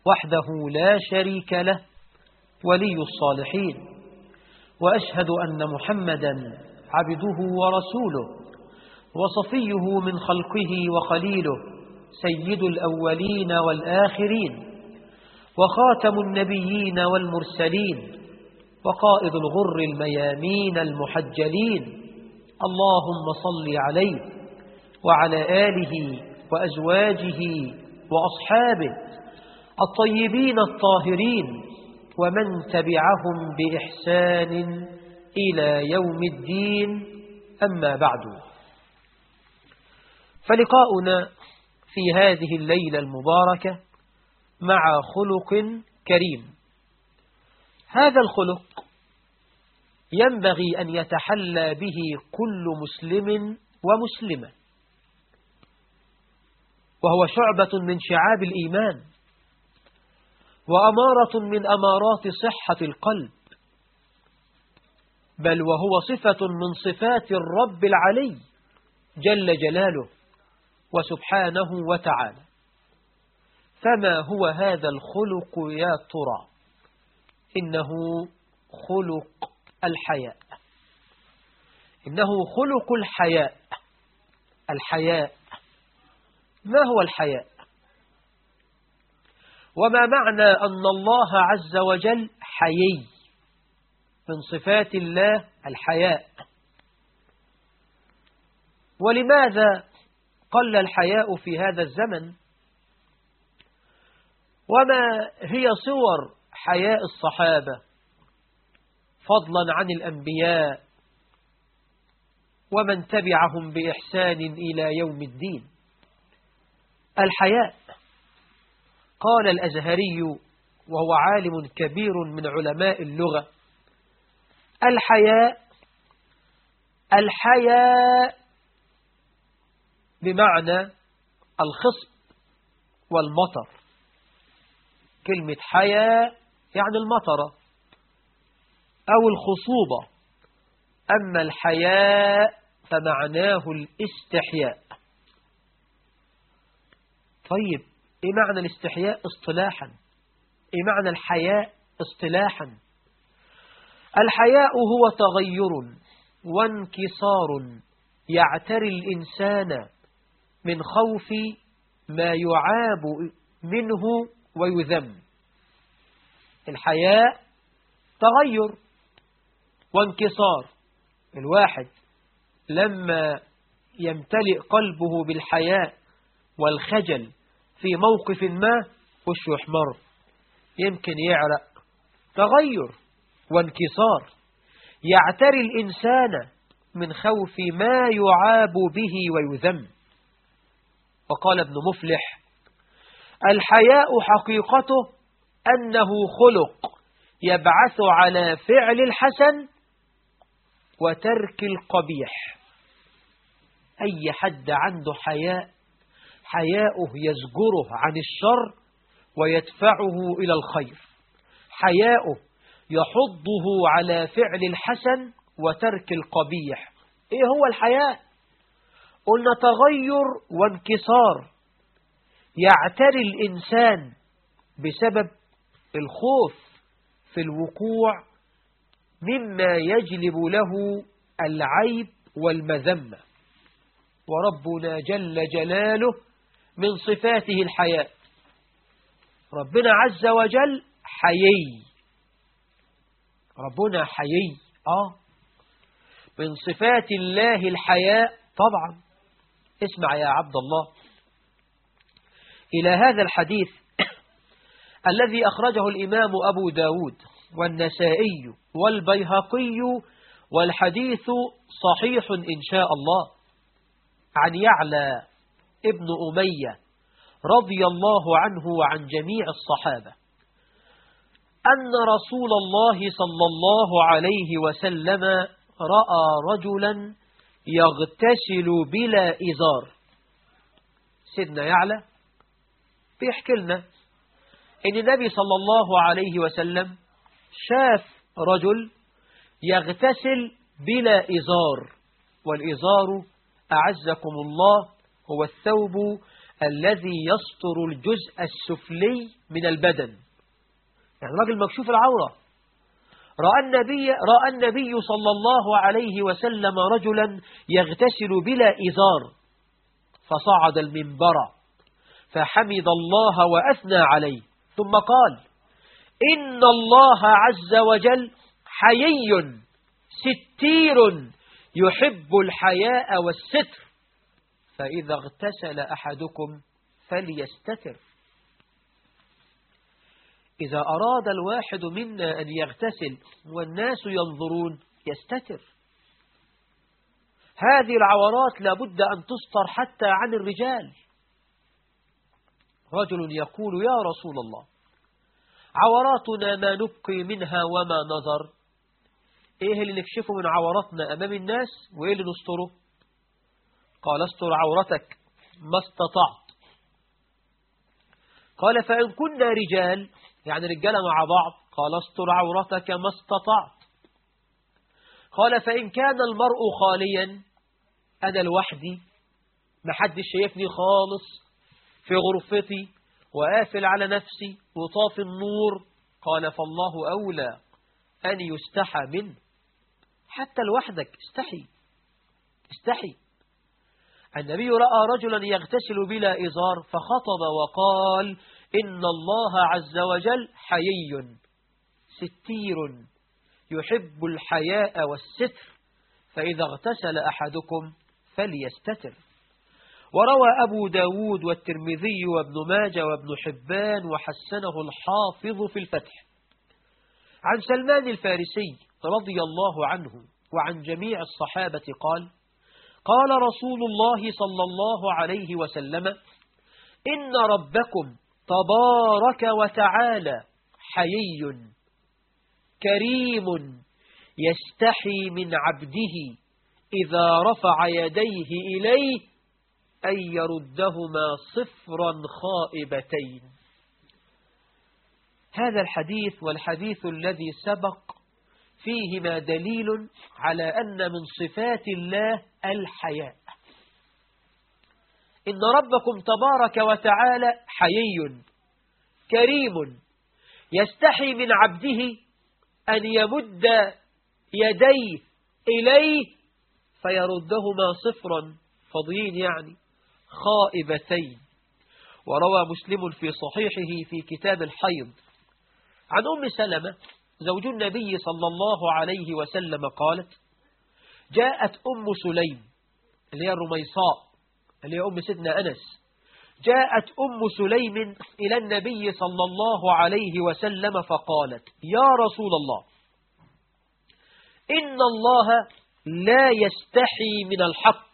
وحده لا شريك له ولي الصالحين، وأشهد أن محمدا عبده ورسوله وصفيه من خلقه وخليله، سيد الأولين والآخرين، وخاتم النبيين والمرسلين، وقائد الغر الميامين المحجلين. اللهم صل عليه وعلى آله وأزواجه وأصحابه الطيبين الطاهرين، ومن تبعهم بإحسان إلى يوم الدين. أما بعد، فلقاؤنا في هذه الليلة المباركة مع خلق كريم. هذا الخلق ينبغي أن يتحلى به كل مسلم ومسلمة، وهو شعبة من شعاب الإيمان، وأمارة من أمارات صحة القلب، بل وهو صفة من صفات الرب العلي جل جلاله وسبحانه وتعالى. فما هو هذا الخلق يا ترى؟ إنه خلق الحياء. إنه خلق الحياء. الحياء، ما هو الحياء؟ وما معنى أن الله عز وجل حيي؟ من صفات الله الحياء. ولماذا قل الحياء في هذا الزمن؟ وما هي صور حياء الصحابة فضلا عن الأنبياء ومن تبعهم بإحسان إلى يوم الدين؟ الحياء، قال الأزهري وهو عالم كبير من علماء اللغة: الحياء بمعنى الخصب والمطر. كلمة حياء يعني المطرة أو الخصوبة، أما الحياء فمعناه الاستحياء. طيب، إيه معنى الاستحياء اصطلاحا؟ إيه معنى الحياء اصطلاحا؟ الحياء هو تغير وانكسار يعتري الإنسان من خوف ما يعاب منه ويذم. الحياء تغير وانكسار. الواحد لما يمتلئ قلبه بالحياء والخجل في موقف ما وشه يحمر، يمكن يعرق. تغير وانكسار يعتري الإنسان من خوف ما يعاب به ويذم. وقال ابن مفلح: الحياء حقيقته أنه خلق يبعث على فعل الحسن وترك القبيح. أي حد عنده حياء، حياؤه يزجره عن الشر ويدفعه إلى الخير. حياؤه يحضه على فعل الحسن وترك القبيح. إيه هو الحياء؟ قلنا تغير وانكسار يعتري الإنسان بسبب الخوف في الوقوع مما يجلب له العيب والمذمة. وربنا جل جلاله من صفاته الحياء. ربنا عز وجل حيي. ربنا حيي. من صفات الله الحياء طبعا. اسمع يا عبد الله إلى هذا الحديث الذي أخرجه الإمام أبو داود والنسائي والبيهقي، والحديث صحيح إن شاء الله، عن يعلى ابن أمية رضي الله عنه وعن جميع الصحابة أن رسول الله صلى الله عليه وسلم رأى رجلا يغتسل بلا إزار. سيدنا يعلى بيحكي لنا إن النبي صلى الله عليه وسلم شاف رجل يغتسل بلا إزار. والإزار أعزكم الله هو الثوب الذي يستر الجزء السفلي من البدن. يعني راجل مكشوف العورة. رأى النبي صلى الله عليه وسلم رجلا يغتسل بلا إزار، فصعد المنبر فحمد الله وأثنى عليه، ثم قال: إن الله عز وجل حيي ستير يحب الحياء والستر، فإذا اغتسل أحدكم فليستتر. إذا أراد الواحد منا أن يغتسل والناس ينظرون يستتر. هذه العورات لابد أن تستر حتى عن الرجال. رجل يقول: يا رسول الله، عوراتنا ما نبقي منها وما نظر. إيه اللي نكشفه من عوراتنا أمام الناس وإيه اللي نستره؟ قال: استر عورتك ما استطعت. قال: فإن كنا رجال، يعني رجالة مع بعض، قال: استر عورتك ما استطعت. قال: فإن كان المرء خاليا، أنا لوحدي ما حدش شايفني خالص في غرفتي وقافل على نفسي وطافي النور، قال: فالله أولى أن يستحى منه. حتى لوحدك استحي. النبي رأى رجلا يغتسل بلا إزار فخطب وقال: إن الله عز وجل حيي ستير يحب الحياء والستر، فإذا اغتسل أحدكم فليستتر. وروى أبو داود والترمذي وابن ماجه وابن حبان وحسنه الحافظ في الفتح عن سلمان الفارسي رضي الله عنه وعن جميع الصحابة قال: قال رسول الله صلى الله عليه وسلم: إن ربكم تبارك وتعالى حيي كريم يستحي من عبده إذا رفع يديه إليه أن يردهما صفرا خائبتين. هذا الحديث والحديث الذي سبق فيهما دليل على أن من صفات الله الحياء. إن ربكم تبارك وتعالى حيي كريم يستحي من عبده أن يمد يديه إليه فيردهما صفرا فضيين، يعني خائبتين. وروى مسلم في صحيحه في كتاب الحيض عن أم سلمة زوج النبي صلى الله عليه وسلم قالت: جاءت أم سليم اللي هي الرميصاء اللي هي أم سيدنا أنس، جاءت أم سليم إلى النبي صلى الله عليه وسلم فقالت: يا رسول الله، إن الله لا يستحي من الحق،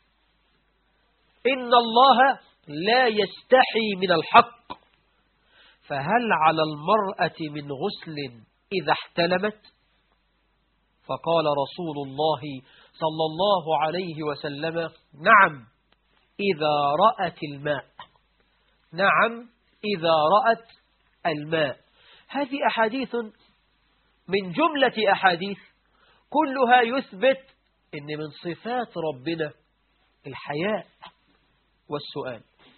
إن الله لا يستحي من الحق، فهل على المرأة من غسل إذا احتلمت؟ فقال رسول الله صلى الله عليه وسلم: نعم إذا رأت الماء، نعم إذا رأت الماء. هذه أحاديث من جملة أحاديث كلها يثبت إن من صفات ربنا الحياء والسؤال.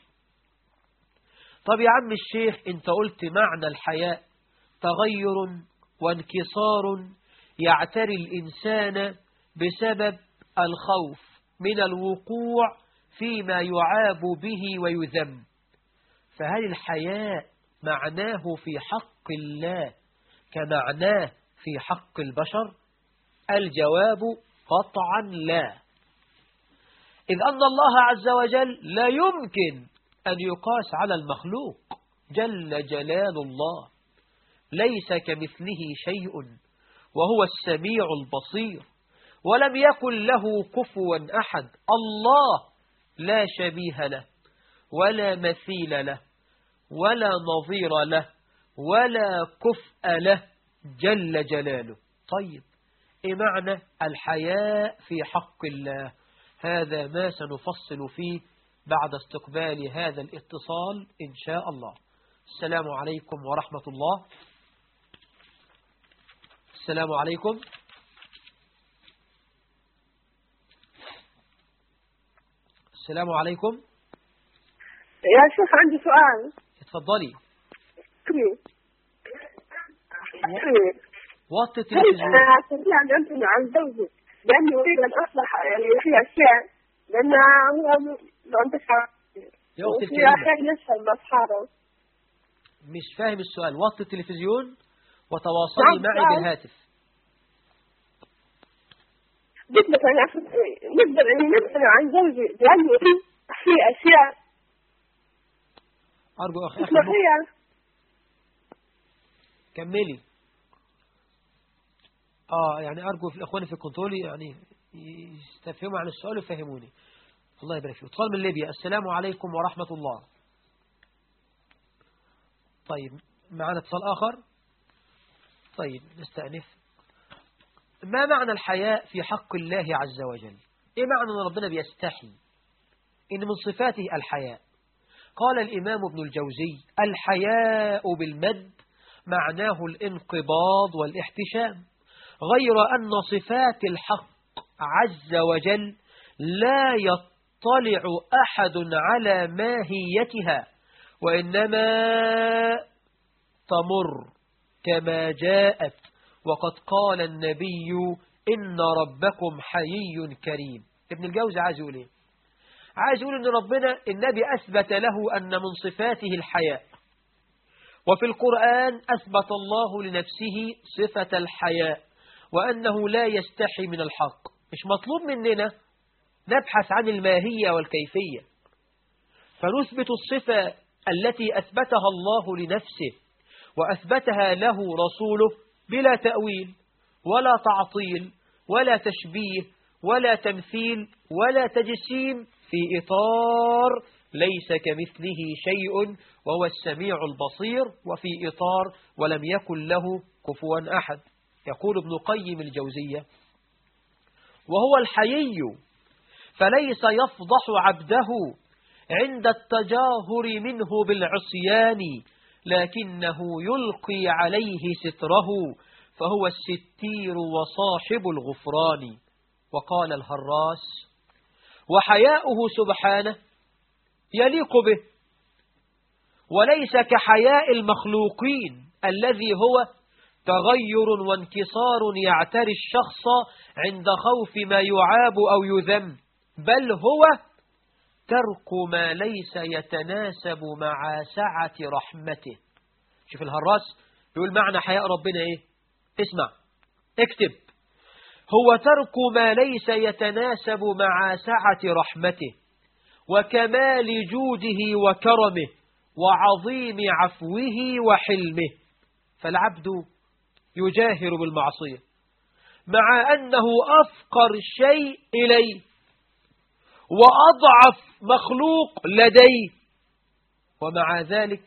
طب يا عم الشيخ، انت قلت معنى الحياء تغير وانكسار يعتري الإنسان بسبب الخوف من الوقوع فيما يعاب به ويذم، فهل الحياء معناه في حق الله كمعناه في حق البشر؟ الجواب قطعا لا، إذ أن الله عز وجل لا يمكن أن يقاس على المخلوق جل جلال الله، ليس كمثله شيء وهو السميع البصير، ولم يكن له كفوا أحد. الله لا شبيه له ولا مثيل له ولا نظير له ولا كفء له جل جلاله. طيب، إيه معنى الحياء في حق الله؟ هذا ما سنفصل فيه بعد استقبال هذا الاتصال إن شاء الله. السلام عليكم ورحمة الله. السلام عليكم. السلام عليكم. يا شيخ عندي سؤال. اتفضلي. وطي هل التلفزيون. أنا أستطيع أن أمتنع عن زوجي لأني أريد أن أصلح يعني في أشياء، لأن هو ما انتفع يا أختي وفي الكريمة، أحيان يسهل بأصحابه. مش فاهم السؤال. وطي التلفزيون وتواصلي نعم معي سؤال. بالهاتف. نقدر أن نمتنع عن زوجي لأني في أشياء. أرجو أخي اسمحي. كملي. يعني أرجو في الأخوان في الكنترول يعني يستفهموا عن السؤال ويفهموني. الله يبارك فيك. اتصال من ليبيا. السلام عليكم ورحمة الله. طيب معنا اتصال آخر. طيب نستأنف. ما معنى الحياء في حق الله عز وجل؟ إيه معنى أن ربنا بيستحي؟ إن من صفاته الحياء. قال الإمام ابن الجوزي: الحياء بالمد معناه الانقباض والاحتشام، غير أن صفات الحق عز وجل لا يطلع أحد على ماهيتها، وإنما تمر كما جاءت. وقد قال النبي: إن ربكم حيي كريم. ابن الجوزي عايز يقول إيه؟ عايز يقول إن ربنا النبي أثبت له أن من صفاته الحياء، وفي القرآن أثبت الله لنفسه صفة الحياء، وأنه لا يستحي من الحق. مش مطلوب مننا نبحث عن الماهية والكيفية، فنثبت الصفة التي أثبتها الله لنفسه وأثبتها له رسوله بلا تأويل ولا تعطيل ولا تشبيه ولا تمثيل ولا تجسيم، في إطار ليس كمثله شيء وهو السميع البصير، وفي إطار ولم يكن له كفوا أحد. يقول ابن قيم الجوزية: وهو الحيي فليس يفضح عبده عند التجاهر منه بالعصيان، لكنه يلقي عليه ستره، فهو الستير وصاحب الغفران. وقال الهراس: وحياؤه سبحانه يليق به، وليس كحياء المخلوقين الذي هو تغير وانكسار يعتري الشخص عند خوف ما يعاب أو يذم، بل هو ترك ما ليس يتناسب مع سعة رحمته. شوف الهراس يقول معنى حياء ربنا إيه؟ اسمع اكتب: هو ترك ما ليس يتناسب مع سعة رحمته وكمال جوده وكرمه وعظيم عفوه وحلمه. فالعبد يجاهر بالمعصية مع أنه أفقر شيء إليه وأضعف مخلوق لديه، ومع ذلك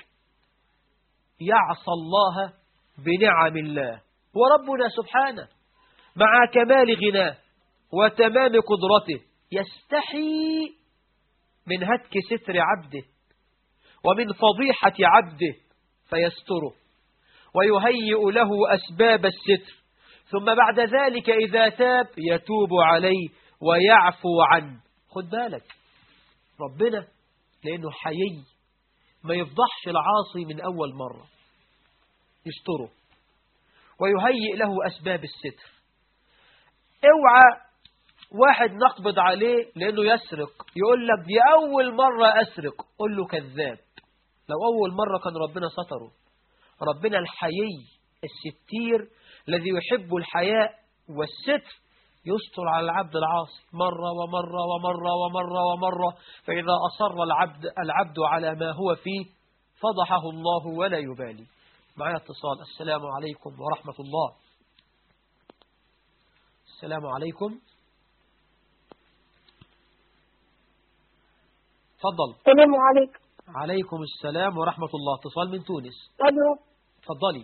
يعصى الله بنعم الله. وربنا سبحانه مع كمال غناه وتمام قدرته يستحي من هتك ستر عبده ومن فضيحة عبده فيستره ويهيئ له أسباب الستر، ثم بعد ذلك إذا تاب يتوب عليه ويعفو عنه. خد بالك ربنا لأنه حيي ما يفضحش العاصي من أول مرة، يستره ويهيئ له أسباب الستر. اوعى واحد نقبض عليه لأنه يسرق يقول لك دي أول مرة أسرق، قل له كذاب. لو أول مرة كان ربنا ستره. ربنا الحيي الستير الذي يحب الحياء والستر يستر على العبد العاصي مرة ومرة ومرة ومرة ومرة، فإذا أصر العبد على ما هو فيه فضحه الله ولا يبالي. معي اتصال. السلام عليكم ورحمة الله. السلام عليكم. تفضل. السلام عليكم. عليكم السلام ورحمة الله. اتصال من تونس. ألو. تفضلي.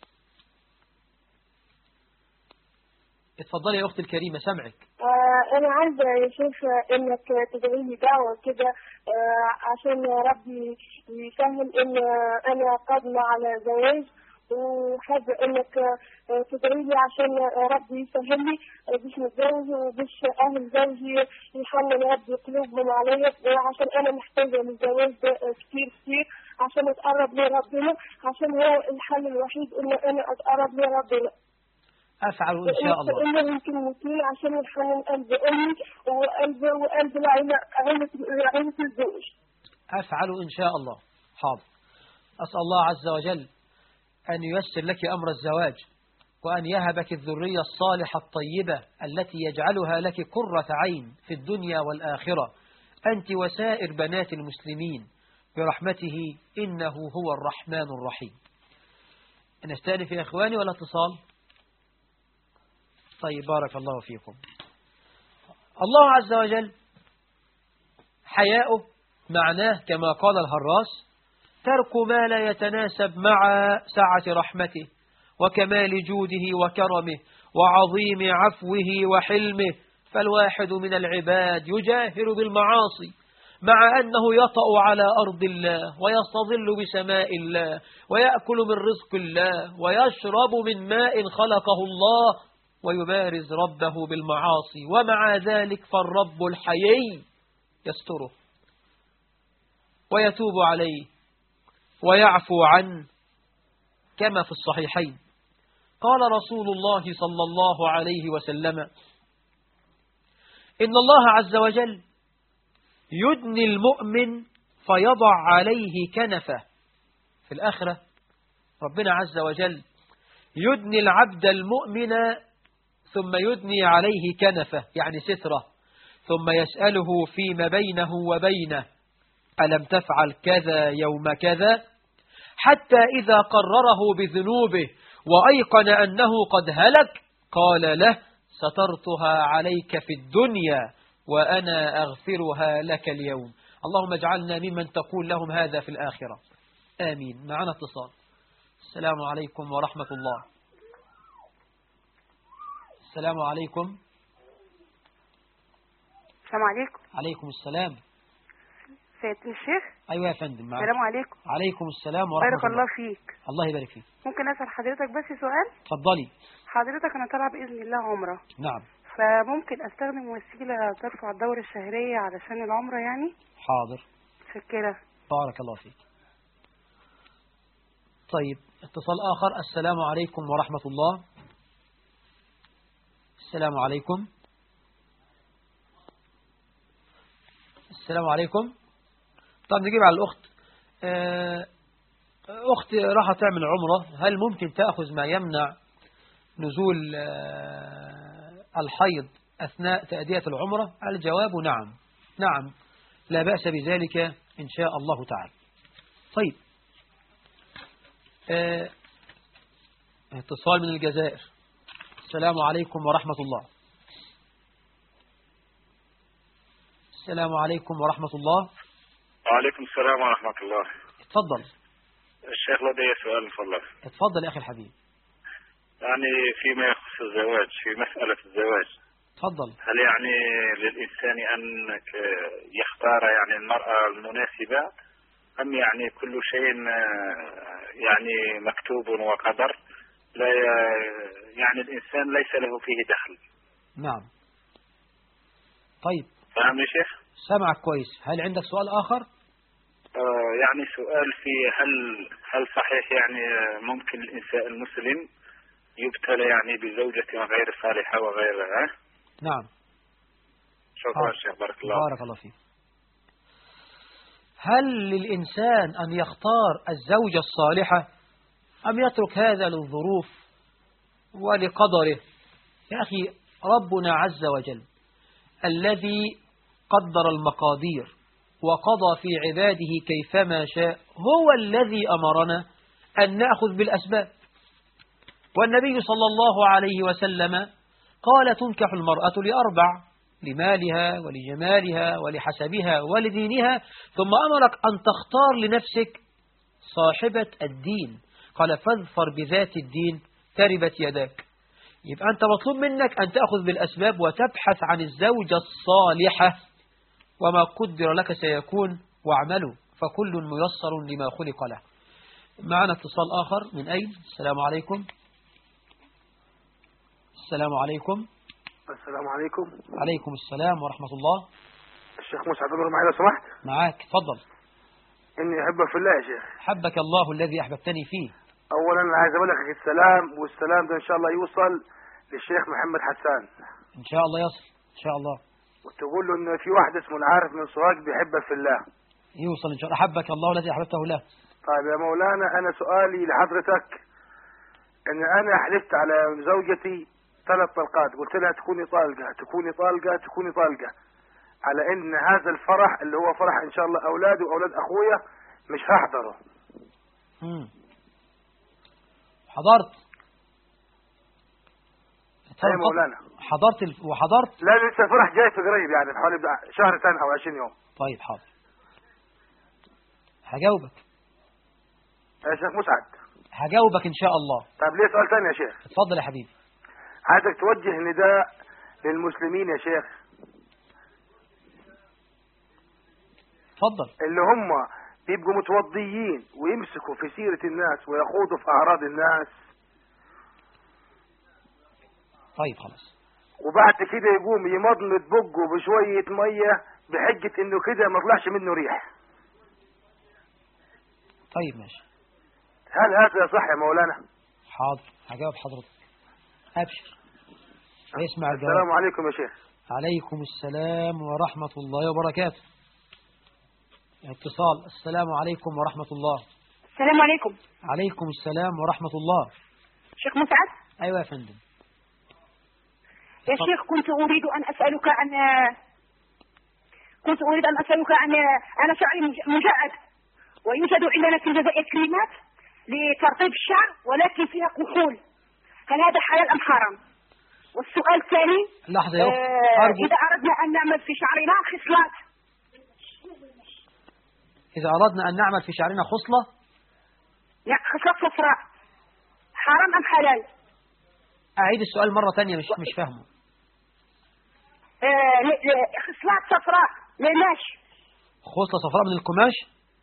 اتفضلي يا أختي الكريمة سمعك. أنا عايزة يا شيخ إنك تدعي لي دعوة كده عشان ربي يسهل إن أنا قادمة على زواج، وحابة إنك تدعي لي عشان ربي يسهلني باش نتجوز وباش أهل زوجي يحنن ربي قلوبهم عليا، وعشان أنا محتاجة للجواز كتير كتير عشان أتقرب لربنا، عشان هو الحل الوحيد إن أنا أتقرب لربنا. أفعل إن شاء الله. إنه يمكن مثلي عشان يحنن قلب أمي وقلب عيلة الزوج. أفعل إن شاء الله. حاضر. أسأل الله عز وجل أن ييسر لك أمر الزواج، وأن يهبك الذرية الصالحة الطيبة التي يجعلها لك قرة عين في الدنيا والآخرة، أنت وسائر بنات المسلمين برحمته، إنه هو الرحمن الرحيم. نستأنف يا إخواني ولا اتصال؟ طيب، بارك الله فيكم. الله عز وجل حياؤه معناه كما قال الهراس ترك ما لا يتناسب مع سعة رحمته وكمال جوده وكرمه وعظيم عفوه وحلمه. فالواحد من العباد يجاهر بالمعاصي مع أنه يطأ على أرض الله ويستظل بسماء الله ويأكل من رزق الله ويشرب من ماء خلقه الله ويبارز ربه بالمعاصي، ومع ذلك فالرب الحيي يستره ويتوب عليه ويعفو عنه، كما في الصحيحين قال رسول الله صلى الله عليه وسلم: إن الله عز وجل يدني المؤمن فيضع عليه كنفه. في الآخرة ربنا عز وجل يدني العبد المؤمن ثم يدني عليه كنفه، يعني ستره، ثم يسأله فيما بينه وبينه: ألم تفعل كذا يوم كذا؟ حتى إذا قرره بذنوبه وأيقن أنه قد هلك قال له: سترتها عليك في الدنيا وأنا أغفرها لك اليوم. اللهم اجعلنا ممن تقول لهم هذا في الآخرة، آمين. معنا اتصال. السلام عليكم ورحمة الله. السلام عليكم. السلام عليكم. عليكم السلام. سيادة الشيخ. أيوة يا فندم. السلام عليكم. عليكم السلام ورحمة الله. بارك الله فيك. الله يبارك فيك. ممكن أسأل حضرتك بس سؤال؟ اتفضلي. حضرتك أنا طالعة بإذن الله عمرة. نعم. فممكن أستخدم وسيلة ترفع الدورة الشهرية علشان العمرة يعني؟ حاضر. شكرا. بارك الله فيك. طيب، اتصال آخر. السلام عليكم ورحمة الله. السلام عليكم. السلام عليكم. طب نجيب على الأخت. أخت راح تعمل عمرة، هل ممكن تأخذ ما يمنع نزول الحيض أثناء تأدية العمرة؟ الجواب نعم. نعم، لا بأس بذلك إن شاء الله تعالى. طيب، اتصال من الجزائر. السلام عليكم ورحمة الله. السلام عليكم ورحمة الله. وعليكم السلام ورحمة الله. اتفضل. الشيخ لدي سؤال من فضلك. اتفضل يا أخي الحبيب. يعني فيما يخص الزواج، في مسألة الزواج، اتفضل. هل يعني للإنسان أن يختار يعني المرأة المناسبة، أم يعني كل شيء يعني مكتوب وقدر، لا يعني الإنسان ليس له فيه دخل؟ نعم. طيب، فهم يا شيخ؟ سمعك كويس. هل عندك سؤال آخر؟ يعني سؤال في هل صحيح يعني ممكن الإنسان المسلم يبتلى يعني بزوجة غير صالحة وغيرها؟ نعم. شكرا شيخ، بارك الله. بارك الله فيك. هل للإنسان أن يختار الزوجة الصالحة أم يترك هذا للظروف ولقدره؟ يا أخي، ربنا عز وجل الذي قدر المقادير وقضى في عباده كيفما شاء هو الذي أمرنا أن نأخذ بالأسباب. والنبي صلى الله عليه وسلم قال: تنكح المرأة لأربع: لمالها ولجمالها ولحسبها ولدينها، ثم أمرك أن تختار لنفسك صاحبة الدين، قال: فاظفر بذات الدين تربت يداك. يبقى أنت مطلوب منك أن تأخذ بالأسباب وتبحث عن الزوجة الصالحة، وما قدر لك سيكون، واعملوا فكل ميسر لما خلق له. معنا اتصال آخر من أين؟ السلام عليكم. السلام عليكم. السلام عليكم. عليكم السلام ورحمة الله. الشيخ مسعد عمر معي لو سمحت. معاك، تفضل. إني أحبك في الله يا شيخ. حبك الله الذي أحببتني فيه. أولا عايز أبلغك السلام، والسلام ده إن شاء الله يوصل للشيخ محمد حسان. إن شاء الله يصل إن شاء الله. وتقول له إنه في واحد اسمه العارف من سوهاج بيحبك في الله. يوصل إن شاء الله. حبك الله الذي أحببته له. طيب يا مولانا، أنا سؤالي لحضرتك إن أنا حلفت على زوجتي 3 طلقات، قلت لها تكوني طالقة تكوني طالقة تكوني طالقة، على إن هذا الفرح اللي هو فرح إن شاء الله أولادي وأولاد أخويا مش هحضره. حضرت؟ يا مولانا حضرت وحضرت؟ لا لسه الفرح جاي في قريب، يعني في حوالي شهر ثاني أو 20 يوم. طيب حاضر، هجاوبك يا شيخ مسعد. هجاوبك إن شاء الله. طب ليه سؤال ثاني يا شيخ؟ اتفضل يا حبيبي. عايزك توجه نداء للمسلمين يا شيخ، اتفضل. اللي هم بيبقوا متوضيين ويمسكوا في سيرة الناس ويخوضوا في أعراض الناس. طيب خلاص. وبعد كده يقوم يمضمض بقه بشوية مية بحجة إنه كده ما طلعش منه ريح. طيب ماشي. هل هذا صح يا مولانا؟ حاضر، هجاوب حضرتك. أبشر. اسمع الجواب. السلام عليكم يا شيخ. عليكم السلام ورحمة الله وبركاته. اتصال. السلام عليكم ورحمة الله. السلام عليكم. عليكم السلام ورحمة الله. شيخ مسعد. أيوة يا فندم. يا شيخ كنت أريد أن أسألك عن أنا شعري مجعد، ويوجد عندنا في الجزائر كلمات لترطيب الشعر ولكن فيها كحول، هل هذا حلال أم حرام؟ والسؤال الثاني، لحظة يا أخت. إذا أردنا أن نعمل في شعرنا خصلات، إذا أردنا أن نعمل في شعرنا خصلة خصلات صفراء، حرام أم حلال؟ أعيد السؤال مرة ثانية، مش فاهمه. خصلات صفراء للقماش. خصلة صفراء من القماش.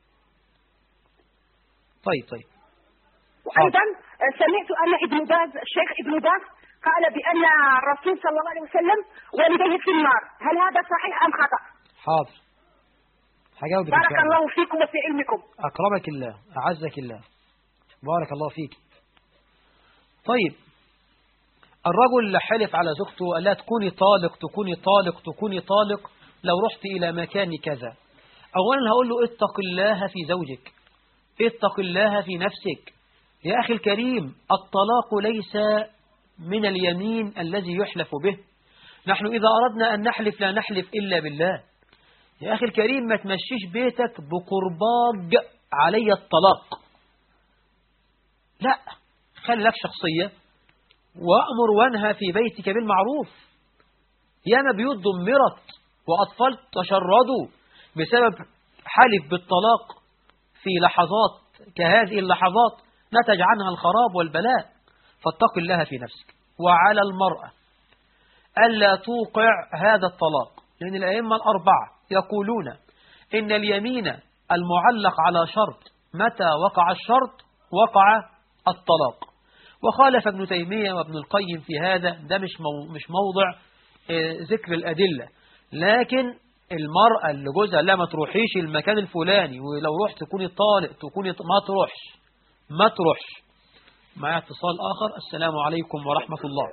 طيب. وأيضا سمعت أن الشيخ ابن باز قال بأن الرسول صلى الله عليه وسلم والديه في النار، هل هذا صحيح أم خطأ؟ حاضر، هجاوبك. بارك الله فيكم وفي علمكم. أكرمك الله، أعزك الله، بارك الله فيك. طيب، الرجل حلف على زوجته قال لها تكوني طالق تكوني طالق تكوني طالق لو رحت إلى مكان كذا. أولا هقول له اتق الله في زوجك، اتق الله في نفسك. يا أخي الكريم، الطلاق ليس من اليمين الذي يحلف به. نحن إذا أردنا أن نحلف لا نحلف إلا بالله. يا أخي الكريم، ما تمشيش بيتك بقرباج علي الطلاق، لا، خلي لك شخصية وأمر وانهى في بيتك بالمعروف. ياما بيوت دمرت وأطفال تشردوا بسبب حلف بالطلاق في لحظات كهذه اللحظات نتج عنها الخراب والبلاء. فاتق الله في نفسك. وعلى المرأة ألا توقع هذا الطلاق، لأن الأئمة الأربعة يقولون إن اليمين المعلق على شرط متى وقع الشرط وقع الطلاق. وخالف ابن تيمية وابن القيم في هذا، ده مش موضع ذكر الأدلة. لكن المرأة اللي جوزها لا ما تروحيش المكان الفلاني، ولو رحت تكوني طالق تكوني ما تروحش. معي اتصال آخر. السلام عليكم ورحمة الله.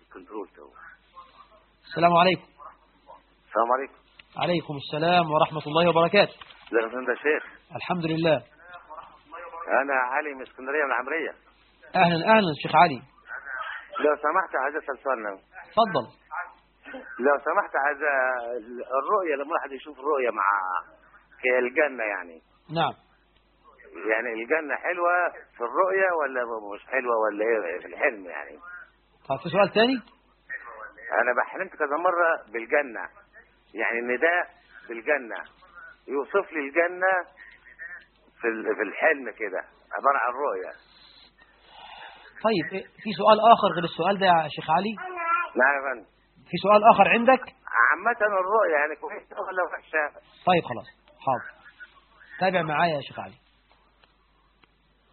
السلام عليكم. السلام عليكم. عليكم السلام ورحمة الله وبركاته. ازيك يا شيخ؟ الحمد لله. أنا علي من اسكندرية من العمرية. أهلا شيخ علي. لو سمحت عايز أسأل سؤال. اتفضل. لو سمحت عايز الرؤية، لما واحد يشوف الرؤية مع في الجنة يعني. نعم. يعني الجنة حلوة في الرؤية ولا مش حلوة ولا ايه في الحلم يعني؟ طيب في سؤال تاني؟ أنا بحلمت كذا مرة بالجنة، يعني النداء بالجنة يوصف لي الجنة في الحلم كده عبارة عن رؤية. طيب في سؤال آخر غير السؤال ده يا شيخ علي؟ نعم يا فندم. في سؤال آخر عندك؟ عامة الرؤية يعني كويسة ولا وحشة؟ طيب خلاص، حاضر. تابع معايا يا شيخ علي.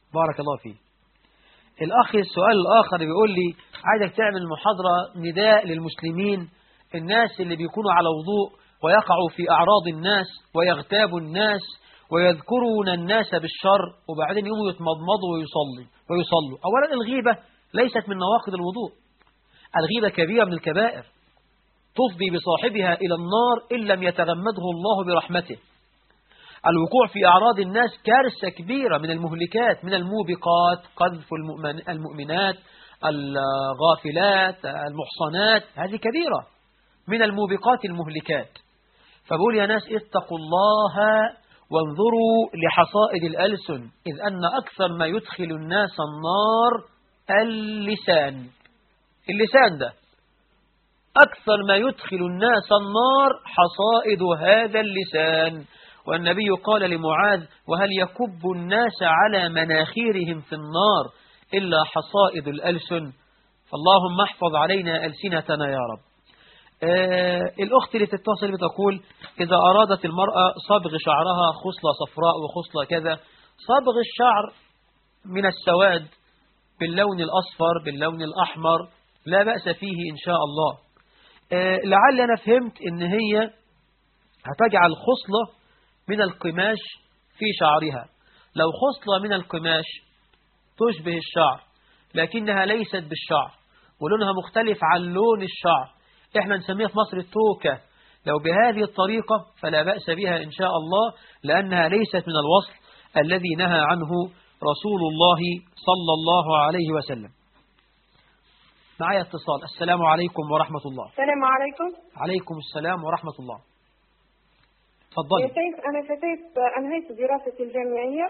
بارك الله فيك. الأخ السؤال الآخر بيقول لي عايزك تعمل محاضرة نداء للمسلمين، الناس اللي بيكونوا على وضوء ويقعوا في أعراض الناس ويغتابوا الناس ويذكرون الناس بالشر وبعدين يقوموا يتمضمضوا ويصلوا. أولا الغيبة ليست من نواقض الوضوء، الغيبة كبيرة من الكبائر تفضي بصاحبها إلى النار إن لم يتغمده الله برحمته. الوقوع في أعراض الناس كارثة كبيرة من المهلكات، من الموبقات، قذف المؤمنات، الغافلات، المحصنات، هذه كبيرة من الموبقات المهلكات. فبقول يا ناس اتقوا الله وانظروا لحصائد الألسن، إذ أن أكثر ما يدخل الناس النار اللسان. اللسان ده أكثر ما يدخل الناس النار حصائد هذا اللسان. والنبي قال لمعاذ: وهل يكب الناس على مناخيرهم في النار إلا حصائد الألسن؟ فاللهم احفظ علينا ألسنتنا يا رب. الأخت اللي تتصل بتقول: إذا أرادت المرأة صبغ شعرها خصلة صفراء وخصلة كذا، صبغ الشعر من السواد باللون الأصفر باللون الأحمر لا بأس فيه إن شاء الله. لعل أنا فهمت إن هي هتجعل خصلة من القماش في شعرها. لو خصلة من القماش تشبه الشعر لكنها ليست بالشعر ولونها مختلف عن لون الشعر، احنا نسميها في مصر التوكة، لو بهذه الطريقة فلا بأس بها إن شاء الله، لأنها ليست من الوصل الذي نهى عنه رسول الله صلى الله عليه وسلم. معايا اتصال. السلام عليكم ورحمة الله. السلام عليكم. عليكم السلام ورحمة الله. تفضلي. يا سيد، أنا فتاة أنهيت دراستي الجامعية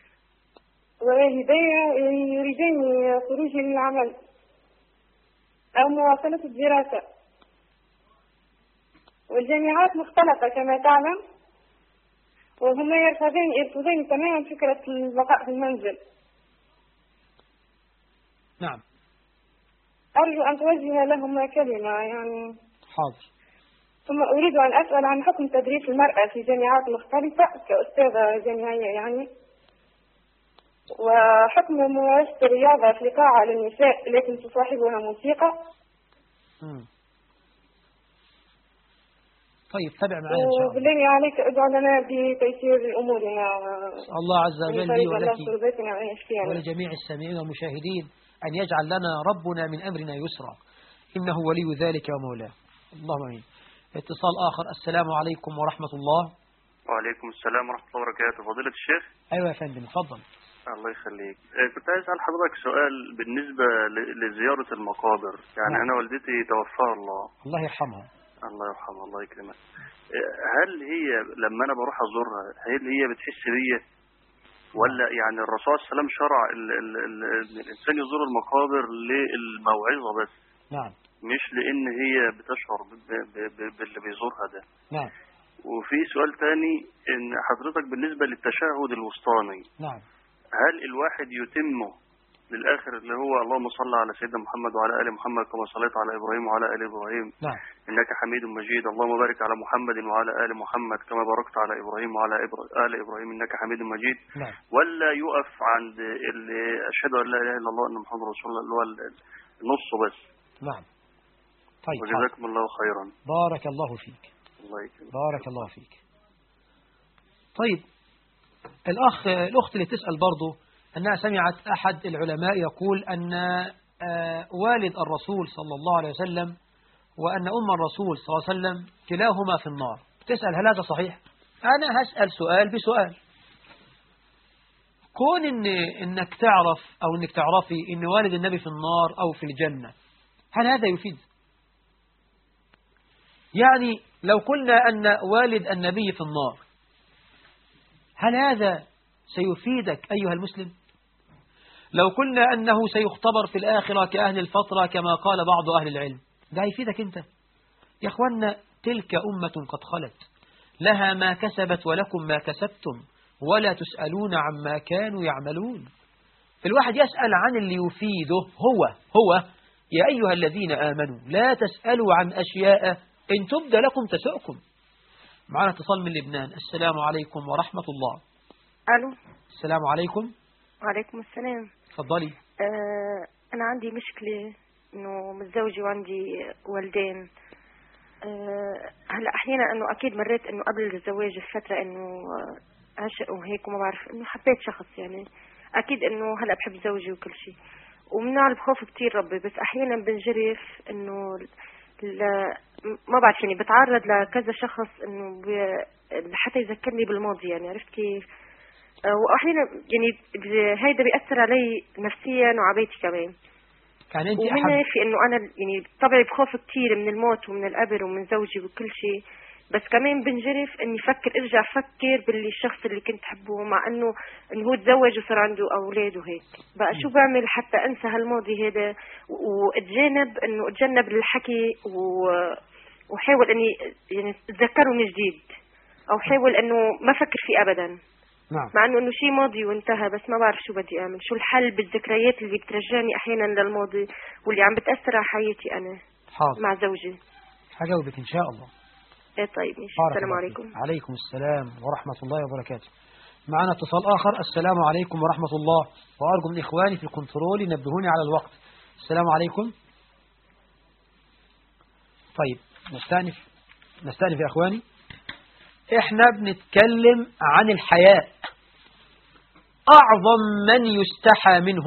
والدي يريدين خروجي للعمل أو مواصلة الدراسة، والجامعات مختلطة كما تعلم، وهم يرفضون تماما فكرة البقاء في المنزل. نعم. أرجو أن توجه لهم كلمة يعني. حاضر. ثم أريد أن أسأل عن حكم تدريس المرأة في جامعات مختلفة كأستاذة جامعية يعني، وحكم ممارسة الرياضة في قاعة للنساء التي تصاحبها موسيقى. طيب تابع معنا إن شاء الله. وبالله عليك ادعو لنا بتيسير أمورنا. الله عز وجل لي ولك ولجميع السامعين والمشاهدين أن يجعل لنا ربنا من أمرنا يسرا، إنه ولي ذلك ومولاه. اللهم آمين. اتصال آخر. السلام عليكم ورحمة الله. وعليكم السلام ورحمة الله وبركاته. فضيلة الشيخ. أيوة يا فندم، اتفضل. الله يخليك. كنت عايز أسأل حضرتك سؤال بالنسبة لزيارة المقابر. يعني أنا والدتي توفاها الله. الله يرحمها. الله يرحمها الله يكرمها. هل هي لما أنا بروح أزورها هل هي بتحس بيا ولا يعني الرسول صلى الله عليه وسلم شرع الإنسان يزور المقابر للموعظة بس؟ نعم. مش لأن هي بتشعر باللي بيزورها ده. نعم. وفي سؤال تاني، إن حضرتك بالنسبة للتشهد الوسطاني. نعم. هل الواحد يتمه للآخر اللي هو اللهم صل على سيدنا محمد وعلى آل محمد كما صليت على إبراهيم وعلى آل إبراهيم نعم. إنك حميد مجيد، اللهم بارك على محمد وعلى آل محمد كما باركت على إبراهيم وعلى آل إبراهيم إنك حميد مجيد؟ نعم. ولا يقف عند اللي أشهد أن لا إله إلا الله أن محمد رسول الله اللي هو النص بس؟ نعم. طيب. وجزاكم الله خيرا. بارك الله فيك. الله يكرمك. بارك الله فيك. طيب الأخت اللي تسأل برضو أنها سمعت أحد العلماء يقول أن والد الرسول صلى الله عليه وسلم وأن أم الرسول صلى الله عليه وسلم كلاهما في النار. تسأل هل هذا صحيح؟ أنا هسأل سؤال بسؤال. كون إنك تعرف أو إنك تعرفي إن والد النبي في النار أو في الجنة، هل هذا يفيد؟ يعني لو قلنا أن والد النبي في النار، هل هذا سيفيدك أيها المسلم؟ لو قلنا أنه سيختبر في الآخرة كأهل الفترة كما قال بعض أهل العلم، ده يفيدك أنت؟ يا أخوانا تلك أمة قد خلت لها ما كسبت ولكم ما كسبتم ولا تسألون عما كانوا يعملون. الواحد يسأل عن اللي يفيده هو يا أيها الذين آمنوا لا تسألوا عن أشياء إن تبدى لكم تسؤكم. معنا اتصال من لبنان. السلام عليكم ورحمة الله. ألو. السلام عليكم. وعليكم السلام. تفضلي. أنا عندي مشكلة إنه متزوجة وعندي ولدين. هلا أحيانا إنه أكيد مريت إنه قبل الزواج الفترة إنه عشق وهيك وما بعرف إنه حبيت شخص يعني أكيد إنه هلا بحب زوجي وكل شيء ومنعرف بخوف كتير ربي، بس أحيانا بنجرف إنه ما بعرف يعني بتعرض لكذا شخص إنه حتى يذكرني بالماضي يعني عرفت كيف. وأحيانا يعني هيدا بيأثر علي نفسيا وعبيتي كمان. يعني انت ومن في انه انا يعني طبعي بخوف كتير من الموت ومن القبر ومن زوجي وكل شيء، بس كمان بنجرف اني ارجع افكر باللي الشخص اللي كنت حبه، مع انه هو تزوج وصار عنده اولاد وهيك. بقى شو بعمل حتى انسى هالماضي هذا اتجنب الحكي وحاول اني يعني اتذكره من جديد، او حاول انه ما افكر فيه ابدا. نعم. مع انه شيء ماضي وانتهى، بس ما بعرف شو بدي اعمل، شو الحل بالذكريات اللي بترجعني احيانا للماضي واللي عم بتاثر على حياتي انا. حاضر. مع زوجي. هجاوبك ان شاء الله. ايه طيب ماشي. السلام عليكم. عليكم السلام ورحمة الله وبركاته. معنا اتصال آخر. السلام عليكم ورحمة الله، وأرجو من إخواني في الكنترول ينبهوني على الوقت. السلام عليكم. طيب نستأنف يا إخواني. إحنا بنتكلم عن الحياء. أعظم من يستحى منه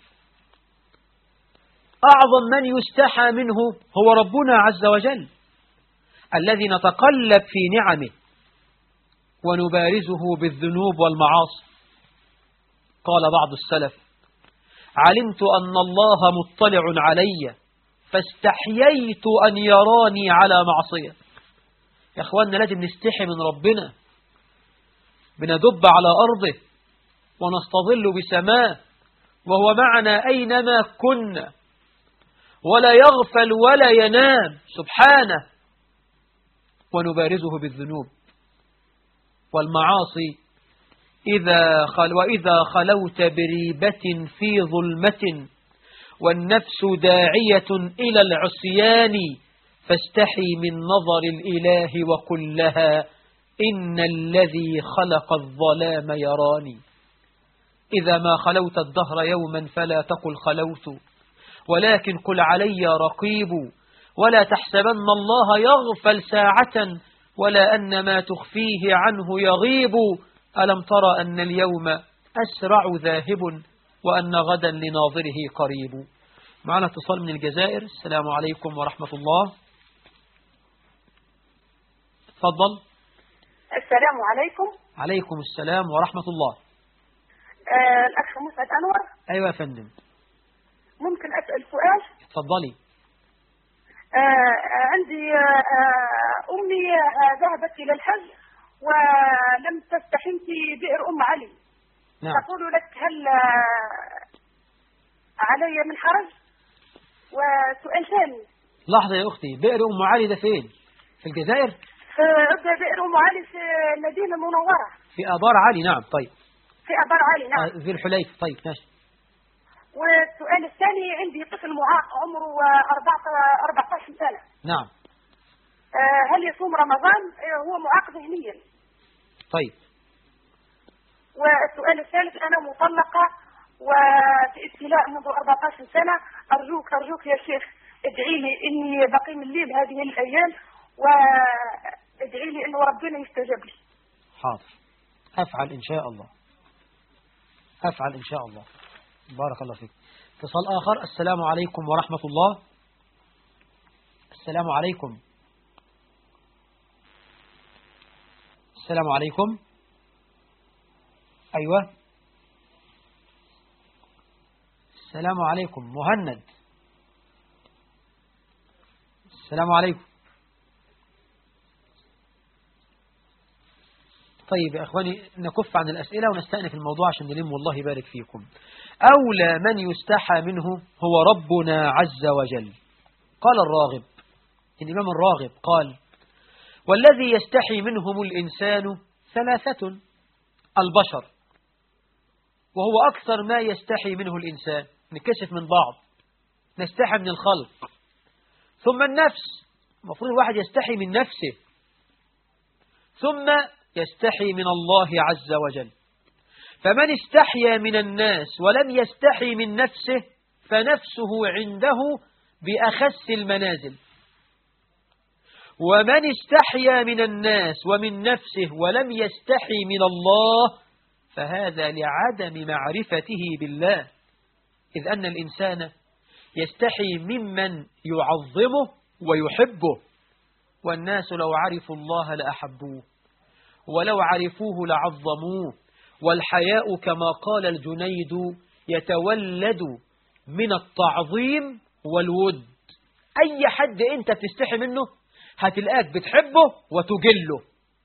أعظم من يستحى منه هو ربنا عز وجل، الذي نتقلب في نعمه ونبارزه بالذنوب والمعاصي. قال بعض السلف: علمت أن الله مطلع علي فاستحييت أن يراني على معصية. يا أخواننا لازم نستحي من ربنا، بندب على أرضه ونستظل بسماه وهو معنا أينما كنا، ولا يغفل ولا ينام سبحانه، ونبارزه بالذنوب والمعاصي. وإذا خلوت بريبة في ظلمة والنفس داعية إلى العصيان فاستحي من نظر الإله وقل لها إن الذي خلق الظلام يراني. إذا ما خلوت الدهر يوما فلا تقل خلوت، ولكن قل علي رقيب، ولا تحسبن الله يغفل ساعة ولا أن ما تخفيه عنه يغيب. ألم ترى أن اليوم أسرع ذاهب وأن غدا لناظره قريب. معنا اتصال من الجزائر. السلام عليكم ورحمة الله. تفضل. السلام عليكم. عليكم السلام ورحمة الله. الأخ مسعد أنور. أيوة يا فندم. ممكن أسأل سؤال؟ تفضلي. عندي أمي ذهبت إلى الحج ولم تستحم في بئر أم علي. نعم. تقول لك هل علي من حرج؟ وسؤال ثاني. لحظة يا أختي، بئر أم علي ده فين؟ في الجزائر؟ في بئر أم علي في المدينة المنورة. في آبار علي. نعم. طيب. في آبار علي. نعم. ذي الحليف. طيب ماشي. والسؤال الثاني، عندي طفل معاق عمره 14 سنة. نعم. هل يصوم رمضان؟ هو معاق ذهنيا. طيب. والسؤال الثالث، أنا مطلقة وفي ابتلاء منذ 14 سنة. أرجوك يا شيخ ادعي لي إني بقيم الليل هذه الأيام، وادعي لي إنه ربنا يستجب لي. حاضر. أفعل إن شاء الله. أفعل إن شاء الله. بارك الله فيك. اتصال آخر. السلام عليكم ورحمة الله. السلام عليكم. السلام عليكم. أيوة. السلام عليكم. مهند. السلام عليكم. طيب يا أخواني، نكف عن الأسئلة ونستأنف الموضوع عشان نلم. والله يبارك فيكم. أولى من يستحى منه هو ربنا عز وجل. قال الراغب، الإمام الراغب قال: والذي يستحي منهم الإنسان ثلاثة: البشر، وهو أكثر ما يستحي منه الإنسان، نكشف من بعض، نستحي من الخلق. ثم النفس، المفروض الواحد يستحي من نفسه. ثم يستحي من الله عز وجل. فمن استحيا من الناس ولم يستحي من نفسه فنفسه عنده بأخس المنازل، ومن استحيا من الناس ومن نفسه ولم يستحي من الله فهذا لعدم معرفته بالله، إذ أن الإنسان يستحي ممن يعظمه ويحبه، والناس لو عرفوا الله لأحبوه ولو عرفوه لعظموه، والحياء كما قال الجنيد يتولد من التعظيم والود. أي حد أنت بتستحي منه هتلاقيك بتحبه وتجله،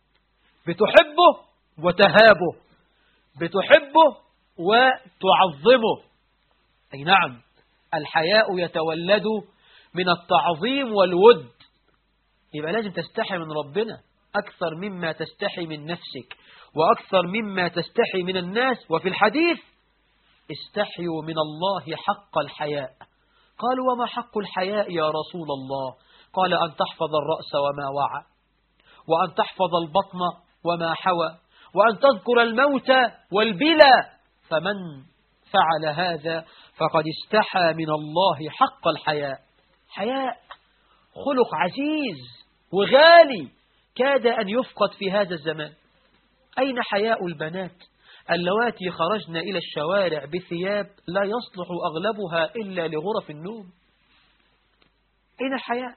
بتحبه وتهابه، بتحبه وتعظمه. أي نعم، الحياء يتولد من التعظيم والود. يبقى لازم تستحي من ربنا أكثر مما تستحي من نفسك وأكثر مما تستحي من الناس. وفي الحديث استحيوا من الله حق الحياء. قالوا وما حق الحياء يا رسول الله؟ قال أن تحفظ الرأس وما وعى، وأن تحفظ البطن وما حوى، وأن تذكر الموت والبلى، فمن فعل هذا فقد استحى من الله حق الحياء. حياء خلق عزيز وغالي كاد أن يفقد في هذا الزمان. أين حياء البنات اللواتي خرجن إلى الشوارع بثياب لا يصلح أغلبها إلا لغرف النوم؟ أين الحياء؟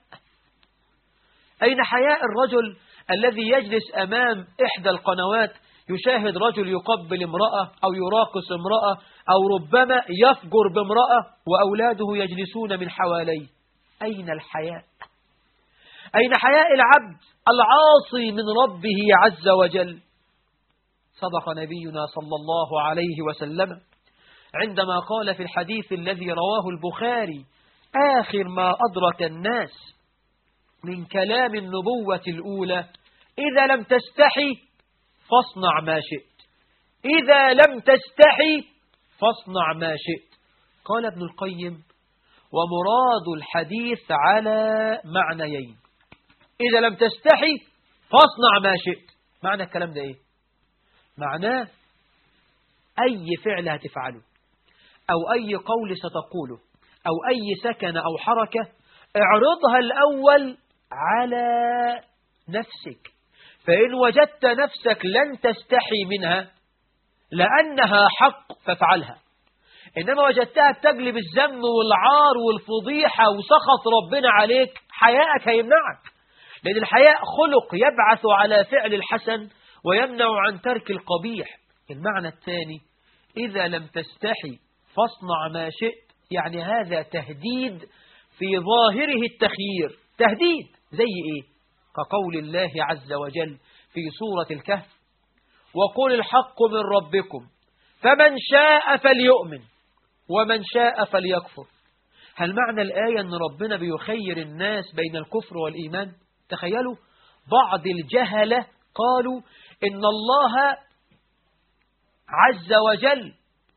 أين حياء الرجل الذي يجلس أمام إحدى القنوات يشاهد رجل يقبل امرأة أو يراقص امرأة أو ربما يفجر بامرأة وأولاده يجلسون من حواليه؟ أين الحياء؟ أين حياء العبد العاصي من ربه عز وجل؟ صدق نبينا صلى الله عليه وسلم عندما قال في الحديث الذي رواه البخاري: آخر ما أدرك الناس من كلام النبوة الأولى: إذا لم تستحي فاصنع ما شئت، إذا لم تستحي فاصنع ما شئت. قال ابن القيم: ومراد الحديث على معنيين: إذا لم تستحي فاصنع ما شئت. معنى الكلام ده إيه؟ معناه أي فعل هتفعله أو أي قول ستقوله أو أي سكن أو حركة اعرضها الأول على نفسك، فإن وجدت نفسك لن تستحي منها لأنها حق فافعلها، إنما وجدتها تجلب الذم والعار والفضيحة وسخط ربنا عليك، حياءك هيمنعك، لأن الحياء خلق يبعث على فعل الحسن ويمنع عن ترك القبيح. المعنى الثاني: إذا لم تستحي فاصنع ما شئت، يعني هذا تهديد في ظاهره التخيير. تهديد زي إيه؟ كقول الله عز وجل في سورة الكهف: وقل الحق من ربكم فمن شاء فليؤمن ومن شاء فليكفر. هل معنى الآية أن ربنا بيخير الناس بين الكفر والإيمان؟ تخيلوا بعض الجهلة قالوا إن الله عز وجل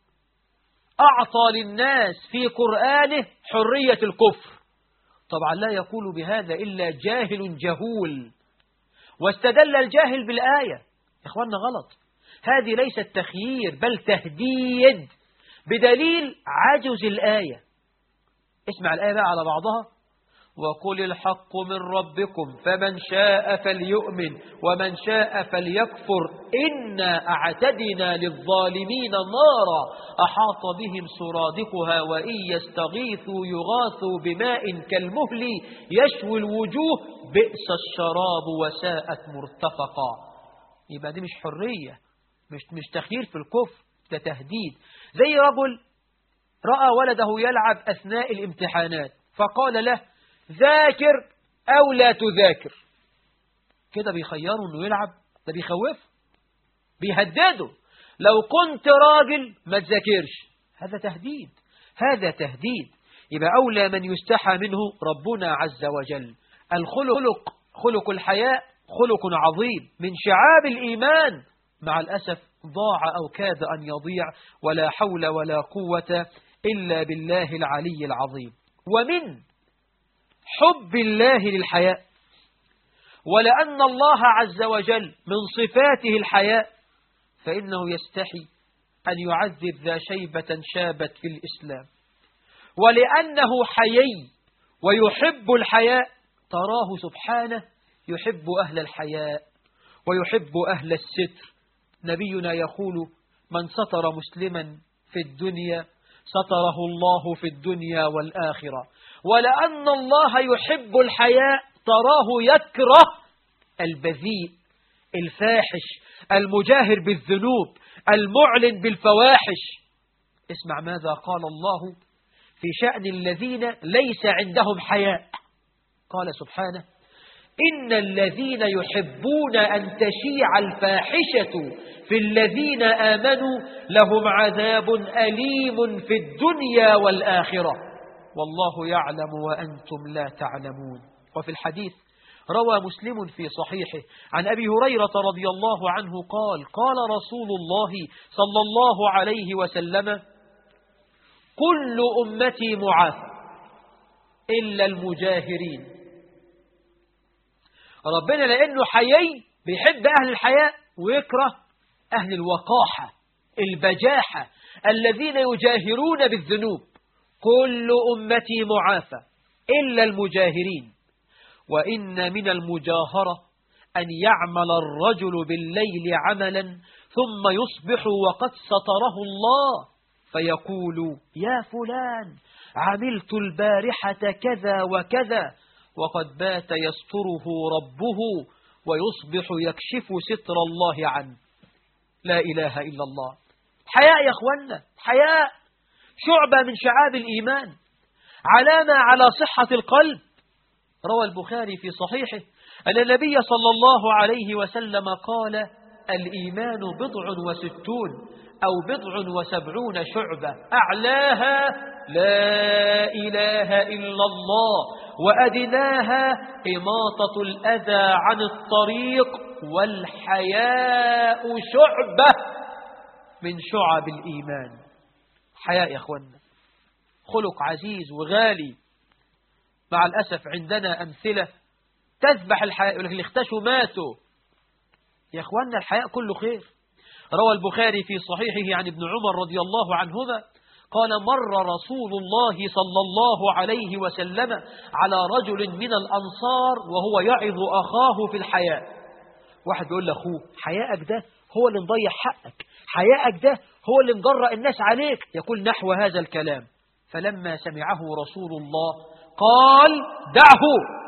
أعطى للناس في قرآنه حرية الكفر. طبعا لا يقول بهذا إلا جاهل جهول، واستدل الجاهل بالآية. إخواننا غلط، هذه ليست تخيير بل تهديد بدليل عجز الآية. اسمع الآية بقى على بعضها: وقل الحق من ربكم فمن شاء فليؤمن ومن شاء فليكفر إنا أعتدنا للظالمين نارا أحاط بهم سرادقها وإن يستغيثوا يغاثوا بماء كالمهل يشوي الوجوه بئس الشراب وساءت مرتفقا. يبقى دي مش حرية، مش تخيير في الكفر، ده تهديد. زي رجل رأى ولده يلعب أثناء الامتحانات فقال له: ذاكر أو لا تذاكر. كده بيخيره أنه يلعب، ده بيخوفه، بيهدده. لو كنت راجل ما تذاكرش. هذا تهديد، هذا تهديد. يبقى أولى من يستحى منه ربنا عز وجل. الخلق خلق الحياء خلق عظيم من شعاب الإيمان، مع الأسف ضاع أو كاد أن يضيع، ولا حول ولا قوة إلا بالله العلي العظيم. ومن حب الله للحياء، ولأن الله عز وجل من صفاته الحياء، فإنه يستحي أن يعذب ذا شيبة شابت في الإسلام. ولأنه حيي ويحب الحياء تراه سبحانه يحب أهل الحياء ويحب أهل الستر. نبينا يقول: من ستر مسلما في الدنيا ستره الله في الدنيا والآخرة. ولأن الله يحب الحياء تراه يكره البذيء الفاحش المجاهر بالذنوب المعلن بالفواحش. اسمع ماذا قال الله في شأن الذين ليس عندهم حياء. قال سبحانه: إن الذين يحبون أن تشيع الفاحشة في الذين آمنوا لهم عذاب أليم في الدنيا والآخرة والله يعلم وأنتم لا تعلمون. وفي الحديث روى مسلم في صحيحه عن أبي هريرة رضي الله عنه قال: قال رسول الله صلى الله عليه وسلم: كل أمتي معافى إلا المجاهرين. ربنا لأنه حيي بيحب أهل الحياء ويكره أهل الوقاحة البجاحة الذين يجاهرون بالذنوب. كل أمتي معافى إلا المجاهرين. وإن من المجاهرة أن يعمل الرجل بالليل عملا ثم يصبح وقد ستره الله فيقول: يا فلان عملت البارحة كذا وكذا، وقد بات يستره ربه ويصبح يكشف ستر الله عنه. لا إله إلا الله. حياء يا أخوانا، حياء شعبة من شعاب الإيمان، علامة على صحة القلب. روى البخاري في صحيحه أن النبي صلى الله عليه وسلم قال: الإيمان 67 أو 70 شعبة، أعلاها لا إله إلا الله، وأدناها إماطة الأذى عن الطريق، والحياء شعبة من شعب الإيمان. حياء يا أخوانا خلق عزيز وغالي. مع الأسف عندنا أمثلة تذبح الحياء، يقول لك اللي اختشوا ماتوا. يا أخوانا الحياء كله خير. روى البخاري في صحيحه عن ابن عمر رضي الله عنهما قال: مر رسول الله صلى الله عليه وسلم على رجل من الأنصار وهو يعظ أخاه في الحياء. واحد يقول لأخوه: حياءك ده هو اللي مضيع حقك، حياءك ده هو اللي مجرأ الناس عليك. يقول نحو هذا الكلام. فلما سمعه رسول الله قال: دعه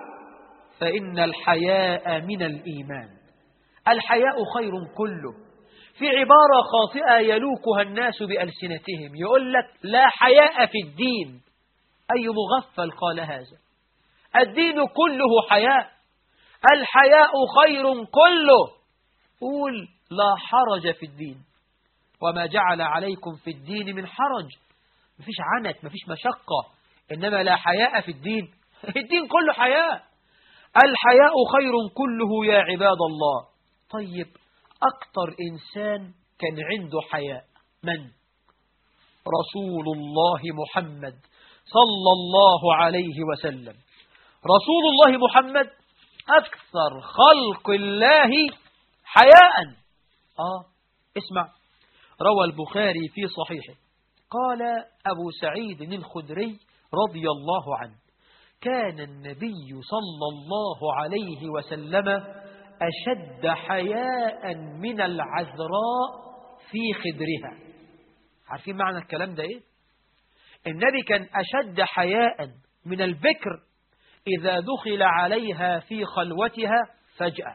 فإن الحياء من الإيمان. الحياء خير كله. في عبارة خاطئة يلوكها الناس بألسنتهم، يقول لك: لا حياء في الدين. أي مغفل قال هذا؟ الدين كله حياء، الحياء خير كله. قول: لا حرج في الدين، وما جعل عليكم في الدين من حرج. مفيش عنت، مفيش مشقة، إنما لا حياء في الدين. الدين كله حياء. الحياء خير كله يا عباد الله. طيب أكتر إنسان كان عنده حياء من؟ رسول الله محمد صلى الله عليه وسلم. رسول الله محمد أكثر خلق الله حياء. اسمع، روى البخاري في صحيحه قال أبو سعيد الخدري رضي الله عنه: كان النبي صلى الله عليه وسلم أشد حياء من العذراء في خدرها. عارفين معنى الكلام ده إيه؟ النبي كان أشد حياء من البكر إذا دخل عليها في خلوتها فجأة.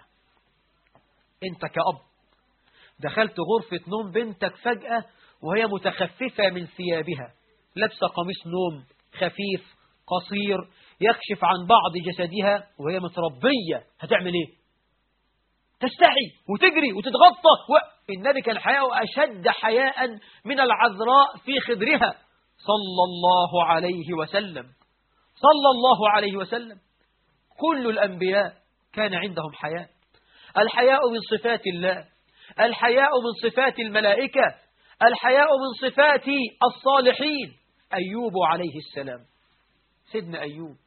أنت كأب دخلت غرفة نوم بنتك فجأة وهي متخففة من ثيابها، لابسة قميص نوم خفيف قصير يكشف عن بعض جسدها وهي متربية، هتعمل إيه؟ تستحي وتجري وتتغطى. النبي كان حياء أشد حياء من العذراء في خدرها صلى الله عليه وسلم. صلى الله عليه وسلم. كل الأنبياء كان عندهم حياء. الحياء من صفات الله، الحياء من صفات الملائكة، الحياء من صفات الصالحين. أيوب عليه السلام، سيدنا أيوب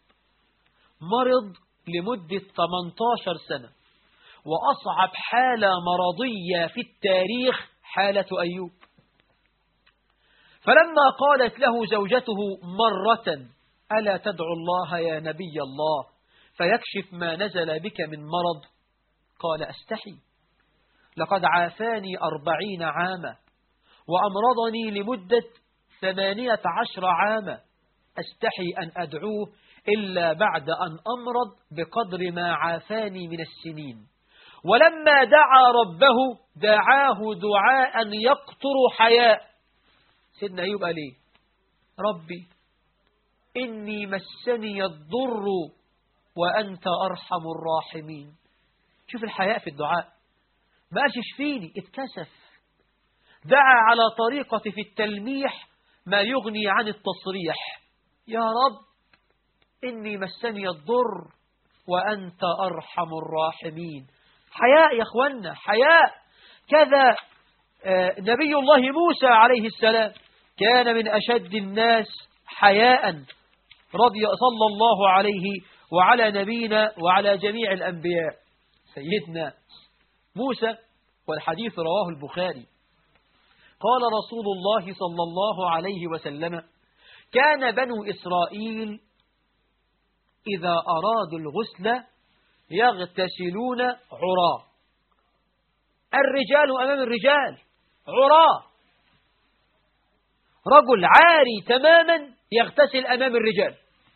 مرض لمدة 18 سنة، وأصعب حالة مرضية في التاريخ حالة أيوب. فلما قالت له زوجته مرة ألا تدعو الله يا نبي الله فيكشف ما نزل بك من مرض؟ قال أستحي، لقد عافاني 40 عاما وأمرضني لمدة 18 عاما، أستحي أن أدعوه إلا بعد أن أمرض بقدر ما عافاني من السنين. ولما دعا ربه دعاه دعاء يقطر حياء. سيدنا أيوب قال إيه؟ ربي إني مسني الضر وأنت أرحم الراحمين. شوف الحياء في الدعاء، ما قالش اشفيني، اتكسف، دعا على طريقة في التلميح ما يغني عن التصريح. يا رب إني مسني الضر وأنت أرحم الراحمين. حياء يا أخوانا، حياء. كذا نبي الله موسى عليه السلام كان من أشد الناس حياء، صلى الله عليه وعلى نبينا وعلى جميع الأنبياء. سيدنا موسى، والحديث رواه البخاري، قال رسول الله صلى الله عليه وسلم: كان بنو إسرائيل إذا أرادوا الغسل يغتسلون عراة. الرجال أمام الرجال عراة، رجل عاري تماما يغتسل أمام الرجال.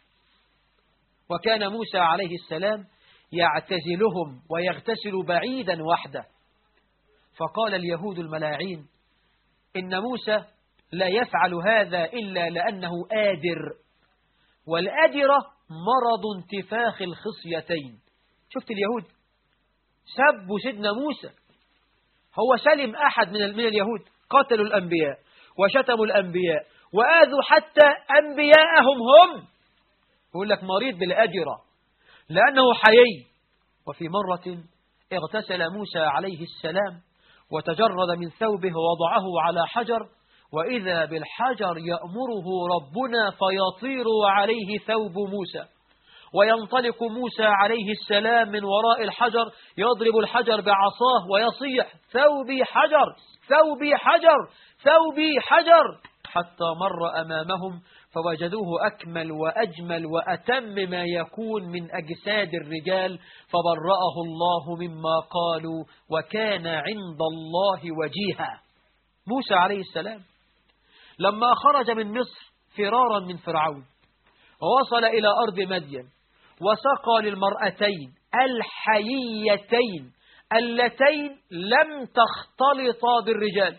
وكان موسى عليه السلام يعتزلهم ويغتسل بعيدا وحده. فقال اليهود الملاعين إن موسى لا يفعل هذا إلا لأنه آدر، والآدرة مرض انتفاخ الخصيتين. شفت اليهود سبوا سيدنا موسى، هو سلم أحد من اليهود، قتلوا الأنبياء وشتموا الأنبياء وآذوا حتى أنبياءهم هم. يقول لك مريض بالآدرة لأنه حيي. وفي مرة اغتسل موسى عليه السلام وتجرد من ثوبه ووضعه على حجر، وإذا بالحجر يأمره ربنا فيطير عليه ثوب موسى، وينطلق موسى عليه السلام من وراء الحجر يضرب الحجر بعصاه ويصيح: ثوبي حجر، ثوبي حجر، ثوبي حجر، حتى مر أمامهم فوجدوه أكمل وأجمل وأتم ما يكون من أجساد الرجال، فبرأه الله مما قالوا وكان عند الله وجيها. موسى عليه السلام لما خرج من مصر فرارا من فرعون ووصل إلى أرض مدين وسقى للمرأتين الحييتين اللتين لم تختلطا بالرجال.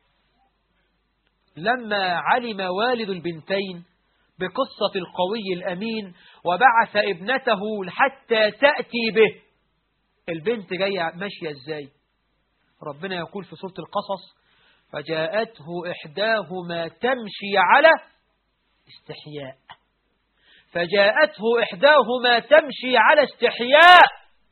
لما علم والد البنتين بقصة القوي الأمين وبعث ابنته حتى تأتي به. البنت جاية ماشية ازاي؟ ربنا يقول في سورة القصص: فجاءته إحداهما تمشي على استحياء. فجاءته إحداهما تمشي على استحياء.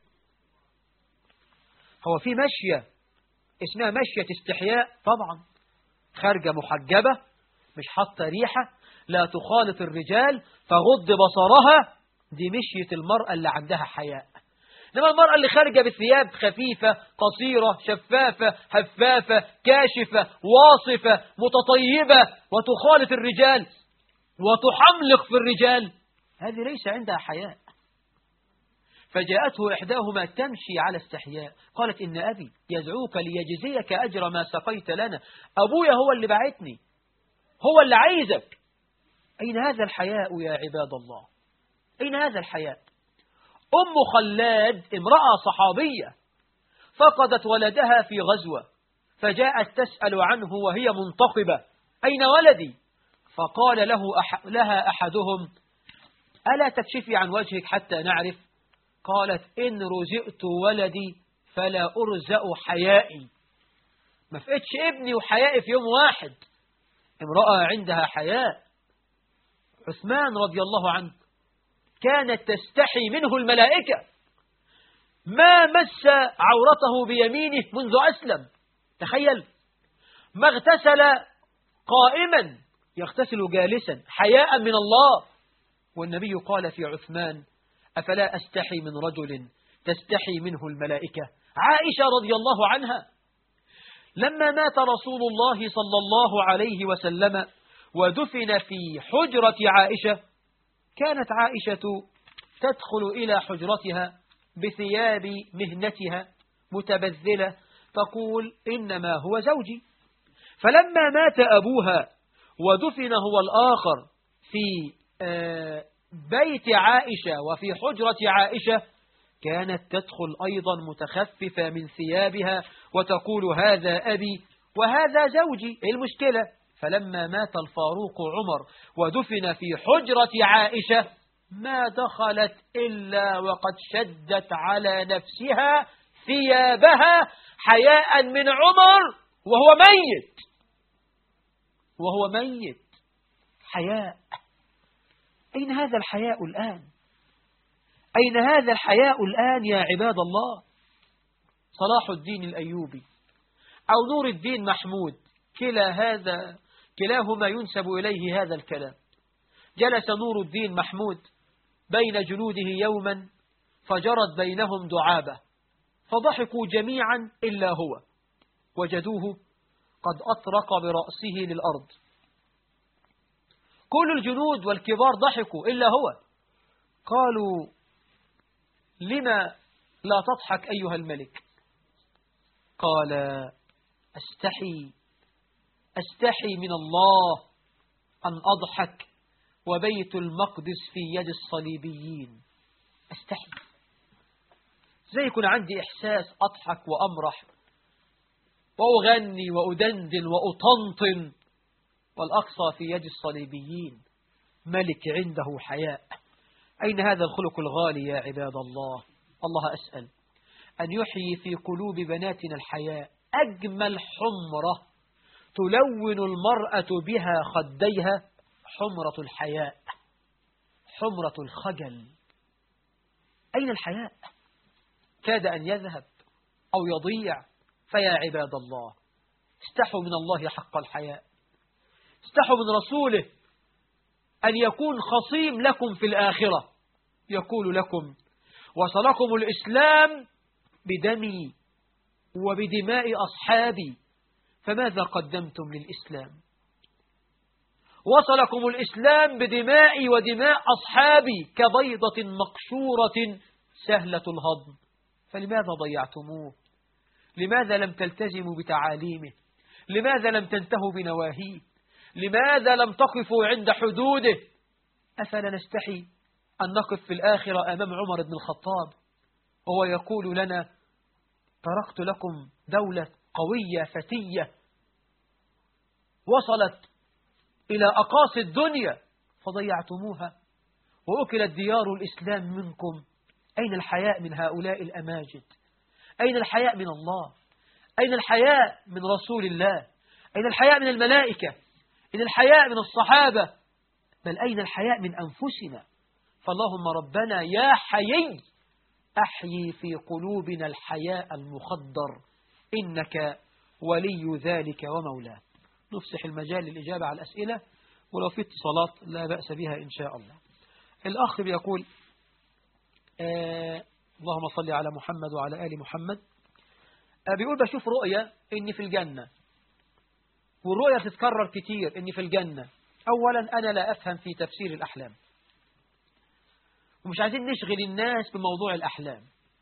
هو في مشية اسمها مشية استحياء؟ طبعا، خارجة محجبة، مش حاطة ريحة، لا تخالط الرجال، تغض بصرها، دي مشية المرأة اللي عندها حياء. إنما المرأة اللي خارجة بثياب خفيفة قصيرة شفافة هفافة كاشفة واصفة متطيبة وتخالط الرجال وتحملق في الرجال، هذه ليس عندها حياء. فجاءته إحداهما تمشي على استحياء قالت: إن أبي يدعوك ليجزيك أجر ما سقيت لنا. أبويا هو اللي بعتني، هو اللي عايزك. أين هذا الحياء يا عباد الله؟ أين هذا الحياء؟ أم خلاد امرأة صحابية فقدت ولدها في غزوة، فجاءت تسأل عنه وهي منتقبة: أين ولدي؟ فقال لها أحدهم: ألا تكشفي عن وجهك حتى نعرف؟ قالت: إن رزقت ولدي فلا أرزق حيائي. ما فقتش ابني وحيائي في يوم واحد. امرأة عندها حياء. عثمان رضي الله عنه كانت تستحي منه الملائكة، ما مس عورته بيمينه منذ أسلم. تخيل، ما اغتسل قائما، يغتسل جالسا حياء من الله. والنبي قال في عثمان: أفلا أستحي من رجل تستحي منه الملائكة. عائشة رضي الله عنها لما مات رسول الله صلى الله عليه وسلم ودفن في حجرة عائشة، كانت عائشة تدخل إلى حجرتها بثياب مهنتها متبذلة تقول إنما هو زوجي. فلما مات أبوها ودفن هو الآخر في بيت عائشة وفي حجرة عائشة، كانت تدخل أيضا متخففة من ثيابها وتقول هذا أبي وهذا زوجي، إيه المشكلة؟ فلما مات الفاروق عمر ودفن في حجرة عائشة ما دخلت إلا وقد شدت على نفسها ثيابها حياء من عمر وهو ميت حياء. أين هذا الحياء الآن؟ أين هذا الحياء الآن يا عباد الله؟ صلاح الدين الأيوبي أو نور الدين محمود كلاهما ينسب إليه هذا الكلام. جلس نور الدين محمود بين جنوده يوما فجرت بينهم دعابة فضحكوا جميعا إلا هو، وجدوه قد أطرق برأسه للأرض. كل الجنود والكبار ضحكوا إلا هو. قالوا لما لا تضحك أيها الملك؟ قال أستحي من الله أن أضحك وبيت المقدس في يد الصليبيين. أستحي، زي يكون عندي إحساس أضحك وأمرح وأغني وأدندن وأطنطن والأقصى في يد الصليبيين. ملك عنده حياء. أين هذا الخلق الغالي يا عباد الله؟ الله أسأل أن يحيي في قلوب بناتنا الحياء. أجمل حمرة تلون المرأة بها خديها حمرة الحياء، حمرة الخجل. أين الحياء؟ كاد أن يذهب أو يضيع. فيا عباد الله استحوا من الله حق الحياء، استحوا من رسوله أن يكون خصيم لكم في الآخرة، يقول لكم وصلكم الإسلام بدمي وبدماء أصحابي فماذا قدمتم للإسلام؟ وصلكم الإسلام بدمائي ودماء أصحابي كبيضة مقشورة سهلة الهضم، فلماذا ضيعتموه؟ لماذا لم تلتزموا بتعاليمه؟ لماذا لم تنتهوا بنواهيه؟ لماذا لم تقفوا عند حدوده؟ أفلا نستحي أن نقف في الآخرة أمام عمر بن الخطاب وهو يقول لنا تركت لكم دولة قوية فتية وصلت إلى أقاصي الدنيا فضيعتموها وأكلت ديار الإسلام منكم. أين الحياء من هؤلاء الأماجد؟ أين الحياء من الله؟ أين الحياء من رسول الله؟ أين الحياء من الملائكة؟ أين الحياء من الصحابة؟ بل أين الحياء من أنفسنا؟ فاللهم ربنا يا حيي أحيي في قلوبنا الحياء المخضر إنك ولي ذلك ومولاه. نفسح المجال للإجابة على الأسئلة ولو في اتصالات لا بأس بها إن شاء الله. الأخ بيقول اللهم صل على محمد وعلى آل محمد. بيقول بشوف رؤية إني في الجنة، والرؤية تتكرر كتير إني في الجنة. أولا أنا لا أفهم في تفسير الأحلام ومش عايزين نشغل الناس بموضوع الأحلام.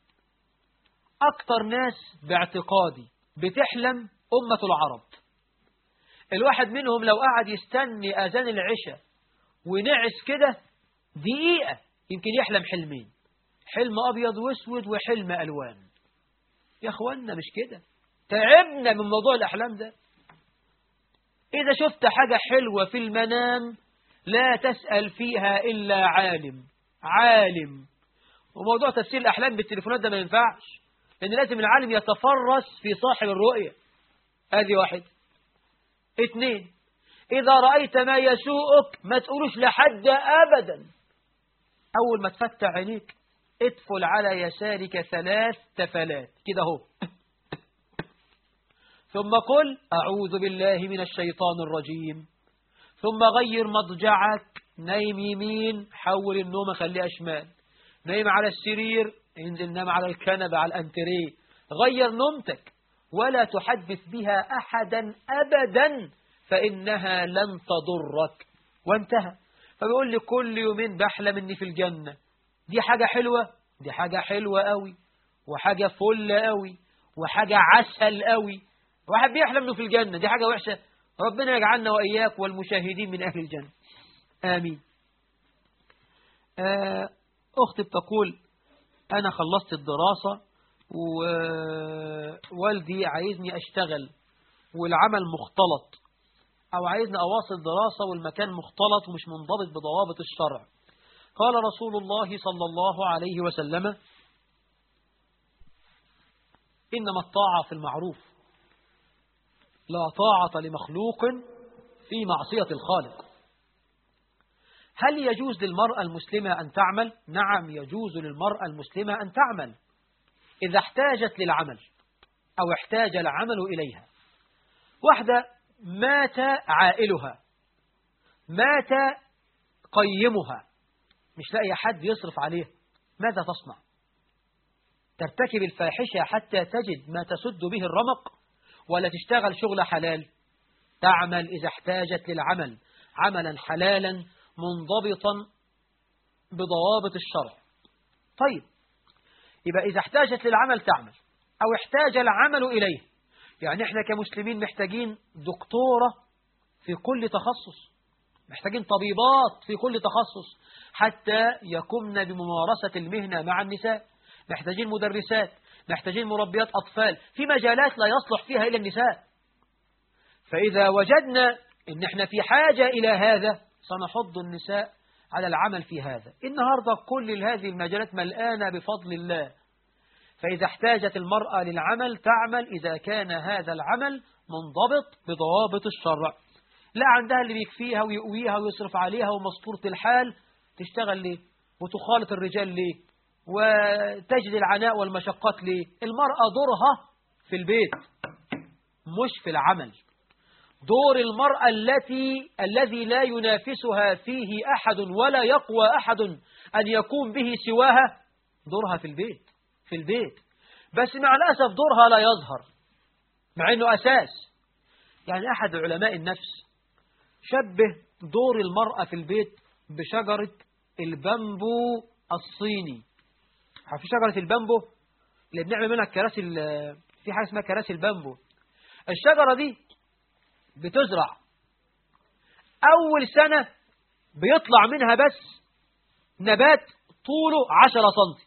أكتر ناس باعتقادي بتحلم أمة العرب. الواحد منهم لو قعد يستني أذان العشاء ونعس كده دقيقة يمكن يحلم حلمين، حلم أبيض واسود وحلم ألوان. يا أخوانا مش كده، تعبنا من موضوع الأحلام ده. إذا شفت حاجة حلوة في المنام لا تسأل فيها إلا عالم. وموضوع تفسير الأحلام بالتليفونات ده ما ينفعش، لأن لازم العالم يتفرس في صاحب الرؤية. هذه واحد. 2 إذا رأيت ما يسوءك ما تقولوش لحد أبدا. أول ما تفتح عينيك ادفل على يسارك 3 تفلات كده اهو ثم قل أعوذ بالله من الشيطان الرجيم، ثم غير مضجعك. نايم يمين حول النوم خليها شمال، نايم على السرير انزل نام على الكنبة على الانتريه. غير نومتك ولا تحدث بها أحدا أبدا فإنها لن تضرك، وانتهى. فبيقول لي كل يومين بحلم إني في الجنة. دي حاجة حلوة؟ دي حاجة حلوة قوي، وحاجة فل قوي، وحاجة عسل قوي. واحد بيحلم إنه في الجنة، دي حاجة وحشة؟ ربنا يجعلنا وإياك والمشاهدين من أهل الجنة، آمين. أختي بتقول أنا خلصت الدراسة ووالدي عايزني أشتغل والعمل مختلط، أو عايزني أواصل دراسة والمكان مختلط ومش منضبط بضوابط الشرع. قال رسول الله صلى الله عليه وسلم: إنما الطاعة في المعروف، لا طاعة لمخلوق في معصية الخالق. هل يجوز للمرأة المسلمة أن تعمل؟ نعم، يجوز للمرأة المسلمة أن تعمل إذا احتاجت للعمل أو احتاج العمل إليها. واحدة مات عائلها، مات قيمها، مش لاقي حد يصرف عليه، ماذا تصنع؟ ترتكب الفاحشة حتى تجد ما تسد به الرمق، ولا تشتغل شغل حلال؟ تعمل إذا احتاجت للعمل عملا حلالا منضبطا بضوابط الشرع. طيب، يبقى إذا احتاجت للعمل تعمل، أو احتاج العمل إليه. يعني احنا كمسلمين محتاجين دكتورة في كل تخصص، محتاجين طبيبات في كل تخصص حتى يقومن بممارسة المهنة مع النساء، محتاجين مدرسات، محتاجين مربيات أطفال في مجالات لا يصلح فيها إلا النساء. فإذا وجدنا إن احنا في حاجة إلى هذا سنحض النساء على العمل في هذا. النهاردة كل هذه المجالات ملآنة بفضل الله. فإذا احتاجت المرأة للعمل تعمل إذا كان هذا العمل منضبط بضوابط الشرع. لا عندها اللي بيكفيها ويقويها ويصرف عليها ومسطورة الحال، تشتغل ليه؟ وتخالط الرجال ليه؟ وتجد العناء والمشقات ليه؟ المرأة دورها في البيت مش في العمل. دور المرأة الذي لا ينافسها فيه أحد ولا يقوى أحد أن يقوم به سواها، دورها في البيت، في البيت. بس مع الأسف دورها لا يظهر مع أنه أساس. يعني أحد علماء النفس شبه دور المرأة في البيت بشجرة البامبو الصيني. في شجرة البامبو اللي بنعمل منها الكراسي، في حاجة اسمها كراسي البامبو. الشجرة دي بتزرع، أول سنة بيطلع منها بس نبات طوله 10 سنتي،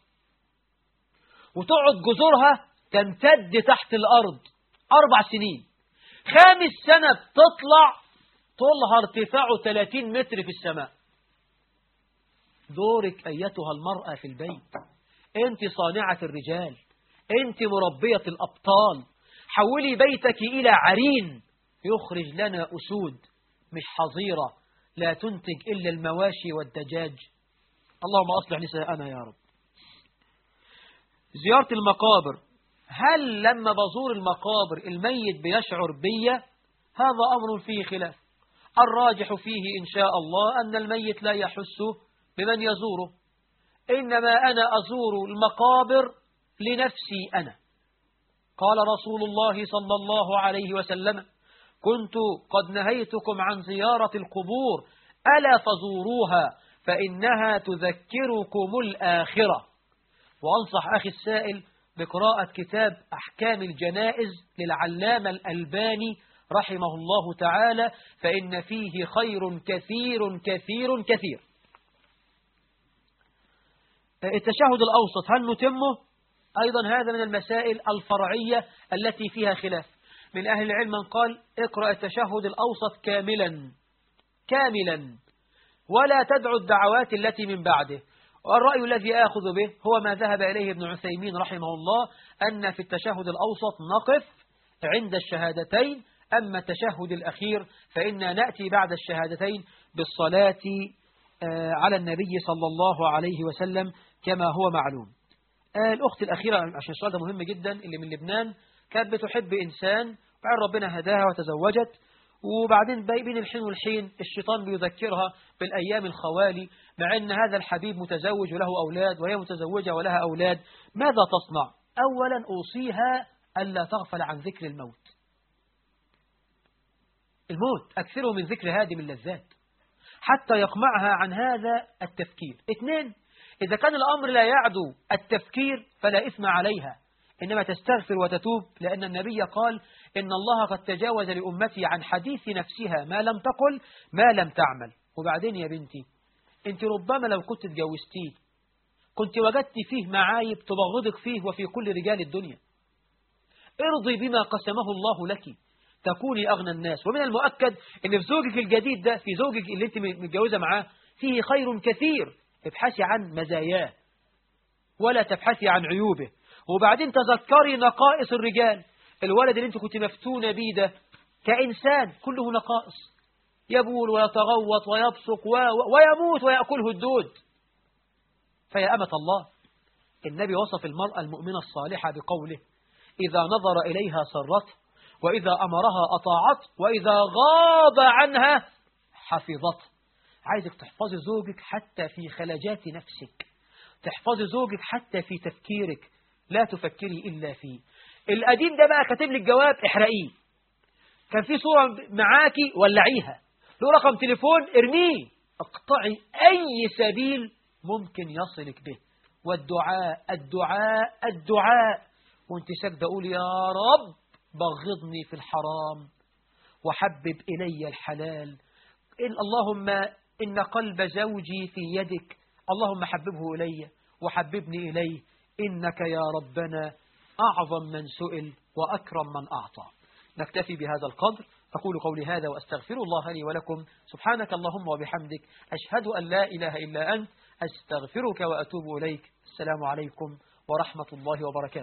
وتقعد جذورها تمتد تحت الأرض 4 سنين. 5 سنة بتطلع طولها ارتفاعه 30 متر في السماء. دورك أيتها المرأة في البيت، أنت صانعة الرجال، أنت مربية الأبطال. حولي بيتك إلى عرين يخرج لنا أسود، مش حظيرة لا تنتج إلا المواشي والدجاج. اللهم أصلح نساءنا يا رب. زيارة المقابر، هل لما بزور المقابر الميت بيشعر بي؟ هذا أمر فيه خلاف. الراجح فيه إن شاء الله أن الميت لا يحس بمن يزوره، إنما أنا أزور المقابر لنفسي أنا. قال رسول الله صلى الله عليه وسلم: كنت قد نهيتكم عن زيارة القبور ألا فزوروها فإنها تذكركم الآخرة. وأنصح أخي السائل بقراءة كتاب أحكام الجنائز للعلامة الألباني رحمه الله تعالى، فإن فيه خير كثير كثير كثير. التشهد الأوسط هل نتمه؟ أيضا هذا من المسائل الفرعية التي فيها خلاف. من أهل العلم من قال اقرأ التشهد الأوسط كاملا ولا تدعو الدعوات التي من بعده. والرأي الذي آخذ به هو ما ذهب إليه ابن عثيمين رحمه الله، أن في التشهد الأوسط نقف عند الشهادتين، أما التشهد الأخير فإننا نأتي بعد الشهادتين بالصلاة على النبي صلى الله عليه وسلم كما هو معلوم. الأخت الأخيرة، عشان السؤال ده مهم جدا، اللي من لبنان، كانت بتحب إنسان وبعدين ربنا هداها وتزوجت، وبعدين بين الحين والحين الشيطان بيذكرها بالأيام الخوالي، مع أن هذا الحبيب متزوج وله أولاد وهي متزوجة ولها أولاد. ماذا تصنع؟ أولا أوصيها ألا تغفل عن ذكر الموت. الموت، أكثروا من ذكر هادم اللذات حتى يقمعها عن هذا التفكير. 2، إذا كان الأمر لا يعدو التفكير فلا إثم عليها، إنما تستغفر وتتوب، لأن النبي قال إن الله قد تجاوز لأمتي عن حديث نفسها ما لم تقل ما لم تعمل. وبعدين يا بنتي، أنت ربما لو كنت تجوزتيه كنت وجدت فيه معايب تبغضك فيه وفي كل رجال الدنيا. ارضي بما قسمه الله لك تكوني أغنى الناس. ومن المؤكد أن في زوجك الجديد ده، في زوجك اللي أنت متجوزة معاه، فيه خير كثير. ابحثي عن مزاياه ولا تبحثي عن عيوبه. وبعدين تذكري نقائص الرجال. الولد اللي أنت كنت مفتونة بيه ده كإنسان كله نقائص، يبول ويتغوط ويبصق ويموت ويأكله الدود. فيا أمة الله، النبي وصف المرأة المؤمنة الصالحة بقوله: إذا نظر إليها سرته، وإذا أمرها أطاعته، وإذا غاب عنها حفظته. عايزك تحفظي زوجك حتى في خلجات نفسك، تحفظي زوجك حتى في تفكيرك، لا تفكري إلا فيه. القديم ده بقى كاتب لك جواب احرقيه، كان في صورة معاكي ولعيها، له رقم تليفون ارميه، اقطعي أي سبيل ممكن يصلك به. والدعاء الدعاء الدعاء، وانت ساجدة قول: يا رب بغضني في الحرام وحبب إلي الحلال. اللهم إن قلب زوجي في يدك، اللهم حببه إلي وحببني إليه، إنك يا ربنا أعظم من سئل وأكرم من أعطى. نكتفي بهذا القدر. أقول قولي هذا وأستغفر الله لي ولكم. سبحانك اللهم وبحمدك، أشهد أن لا إله إلا أنت، أستغفرك وأتوب إليك. السلام عليكم ورحمة الله وبركاته.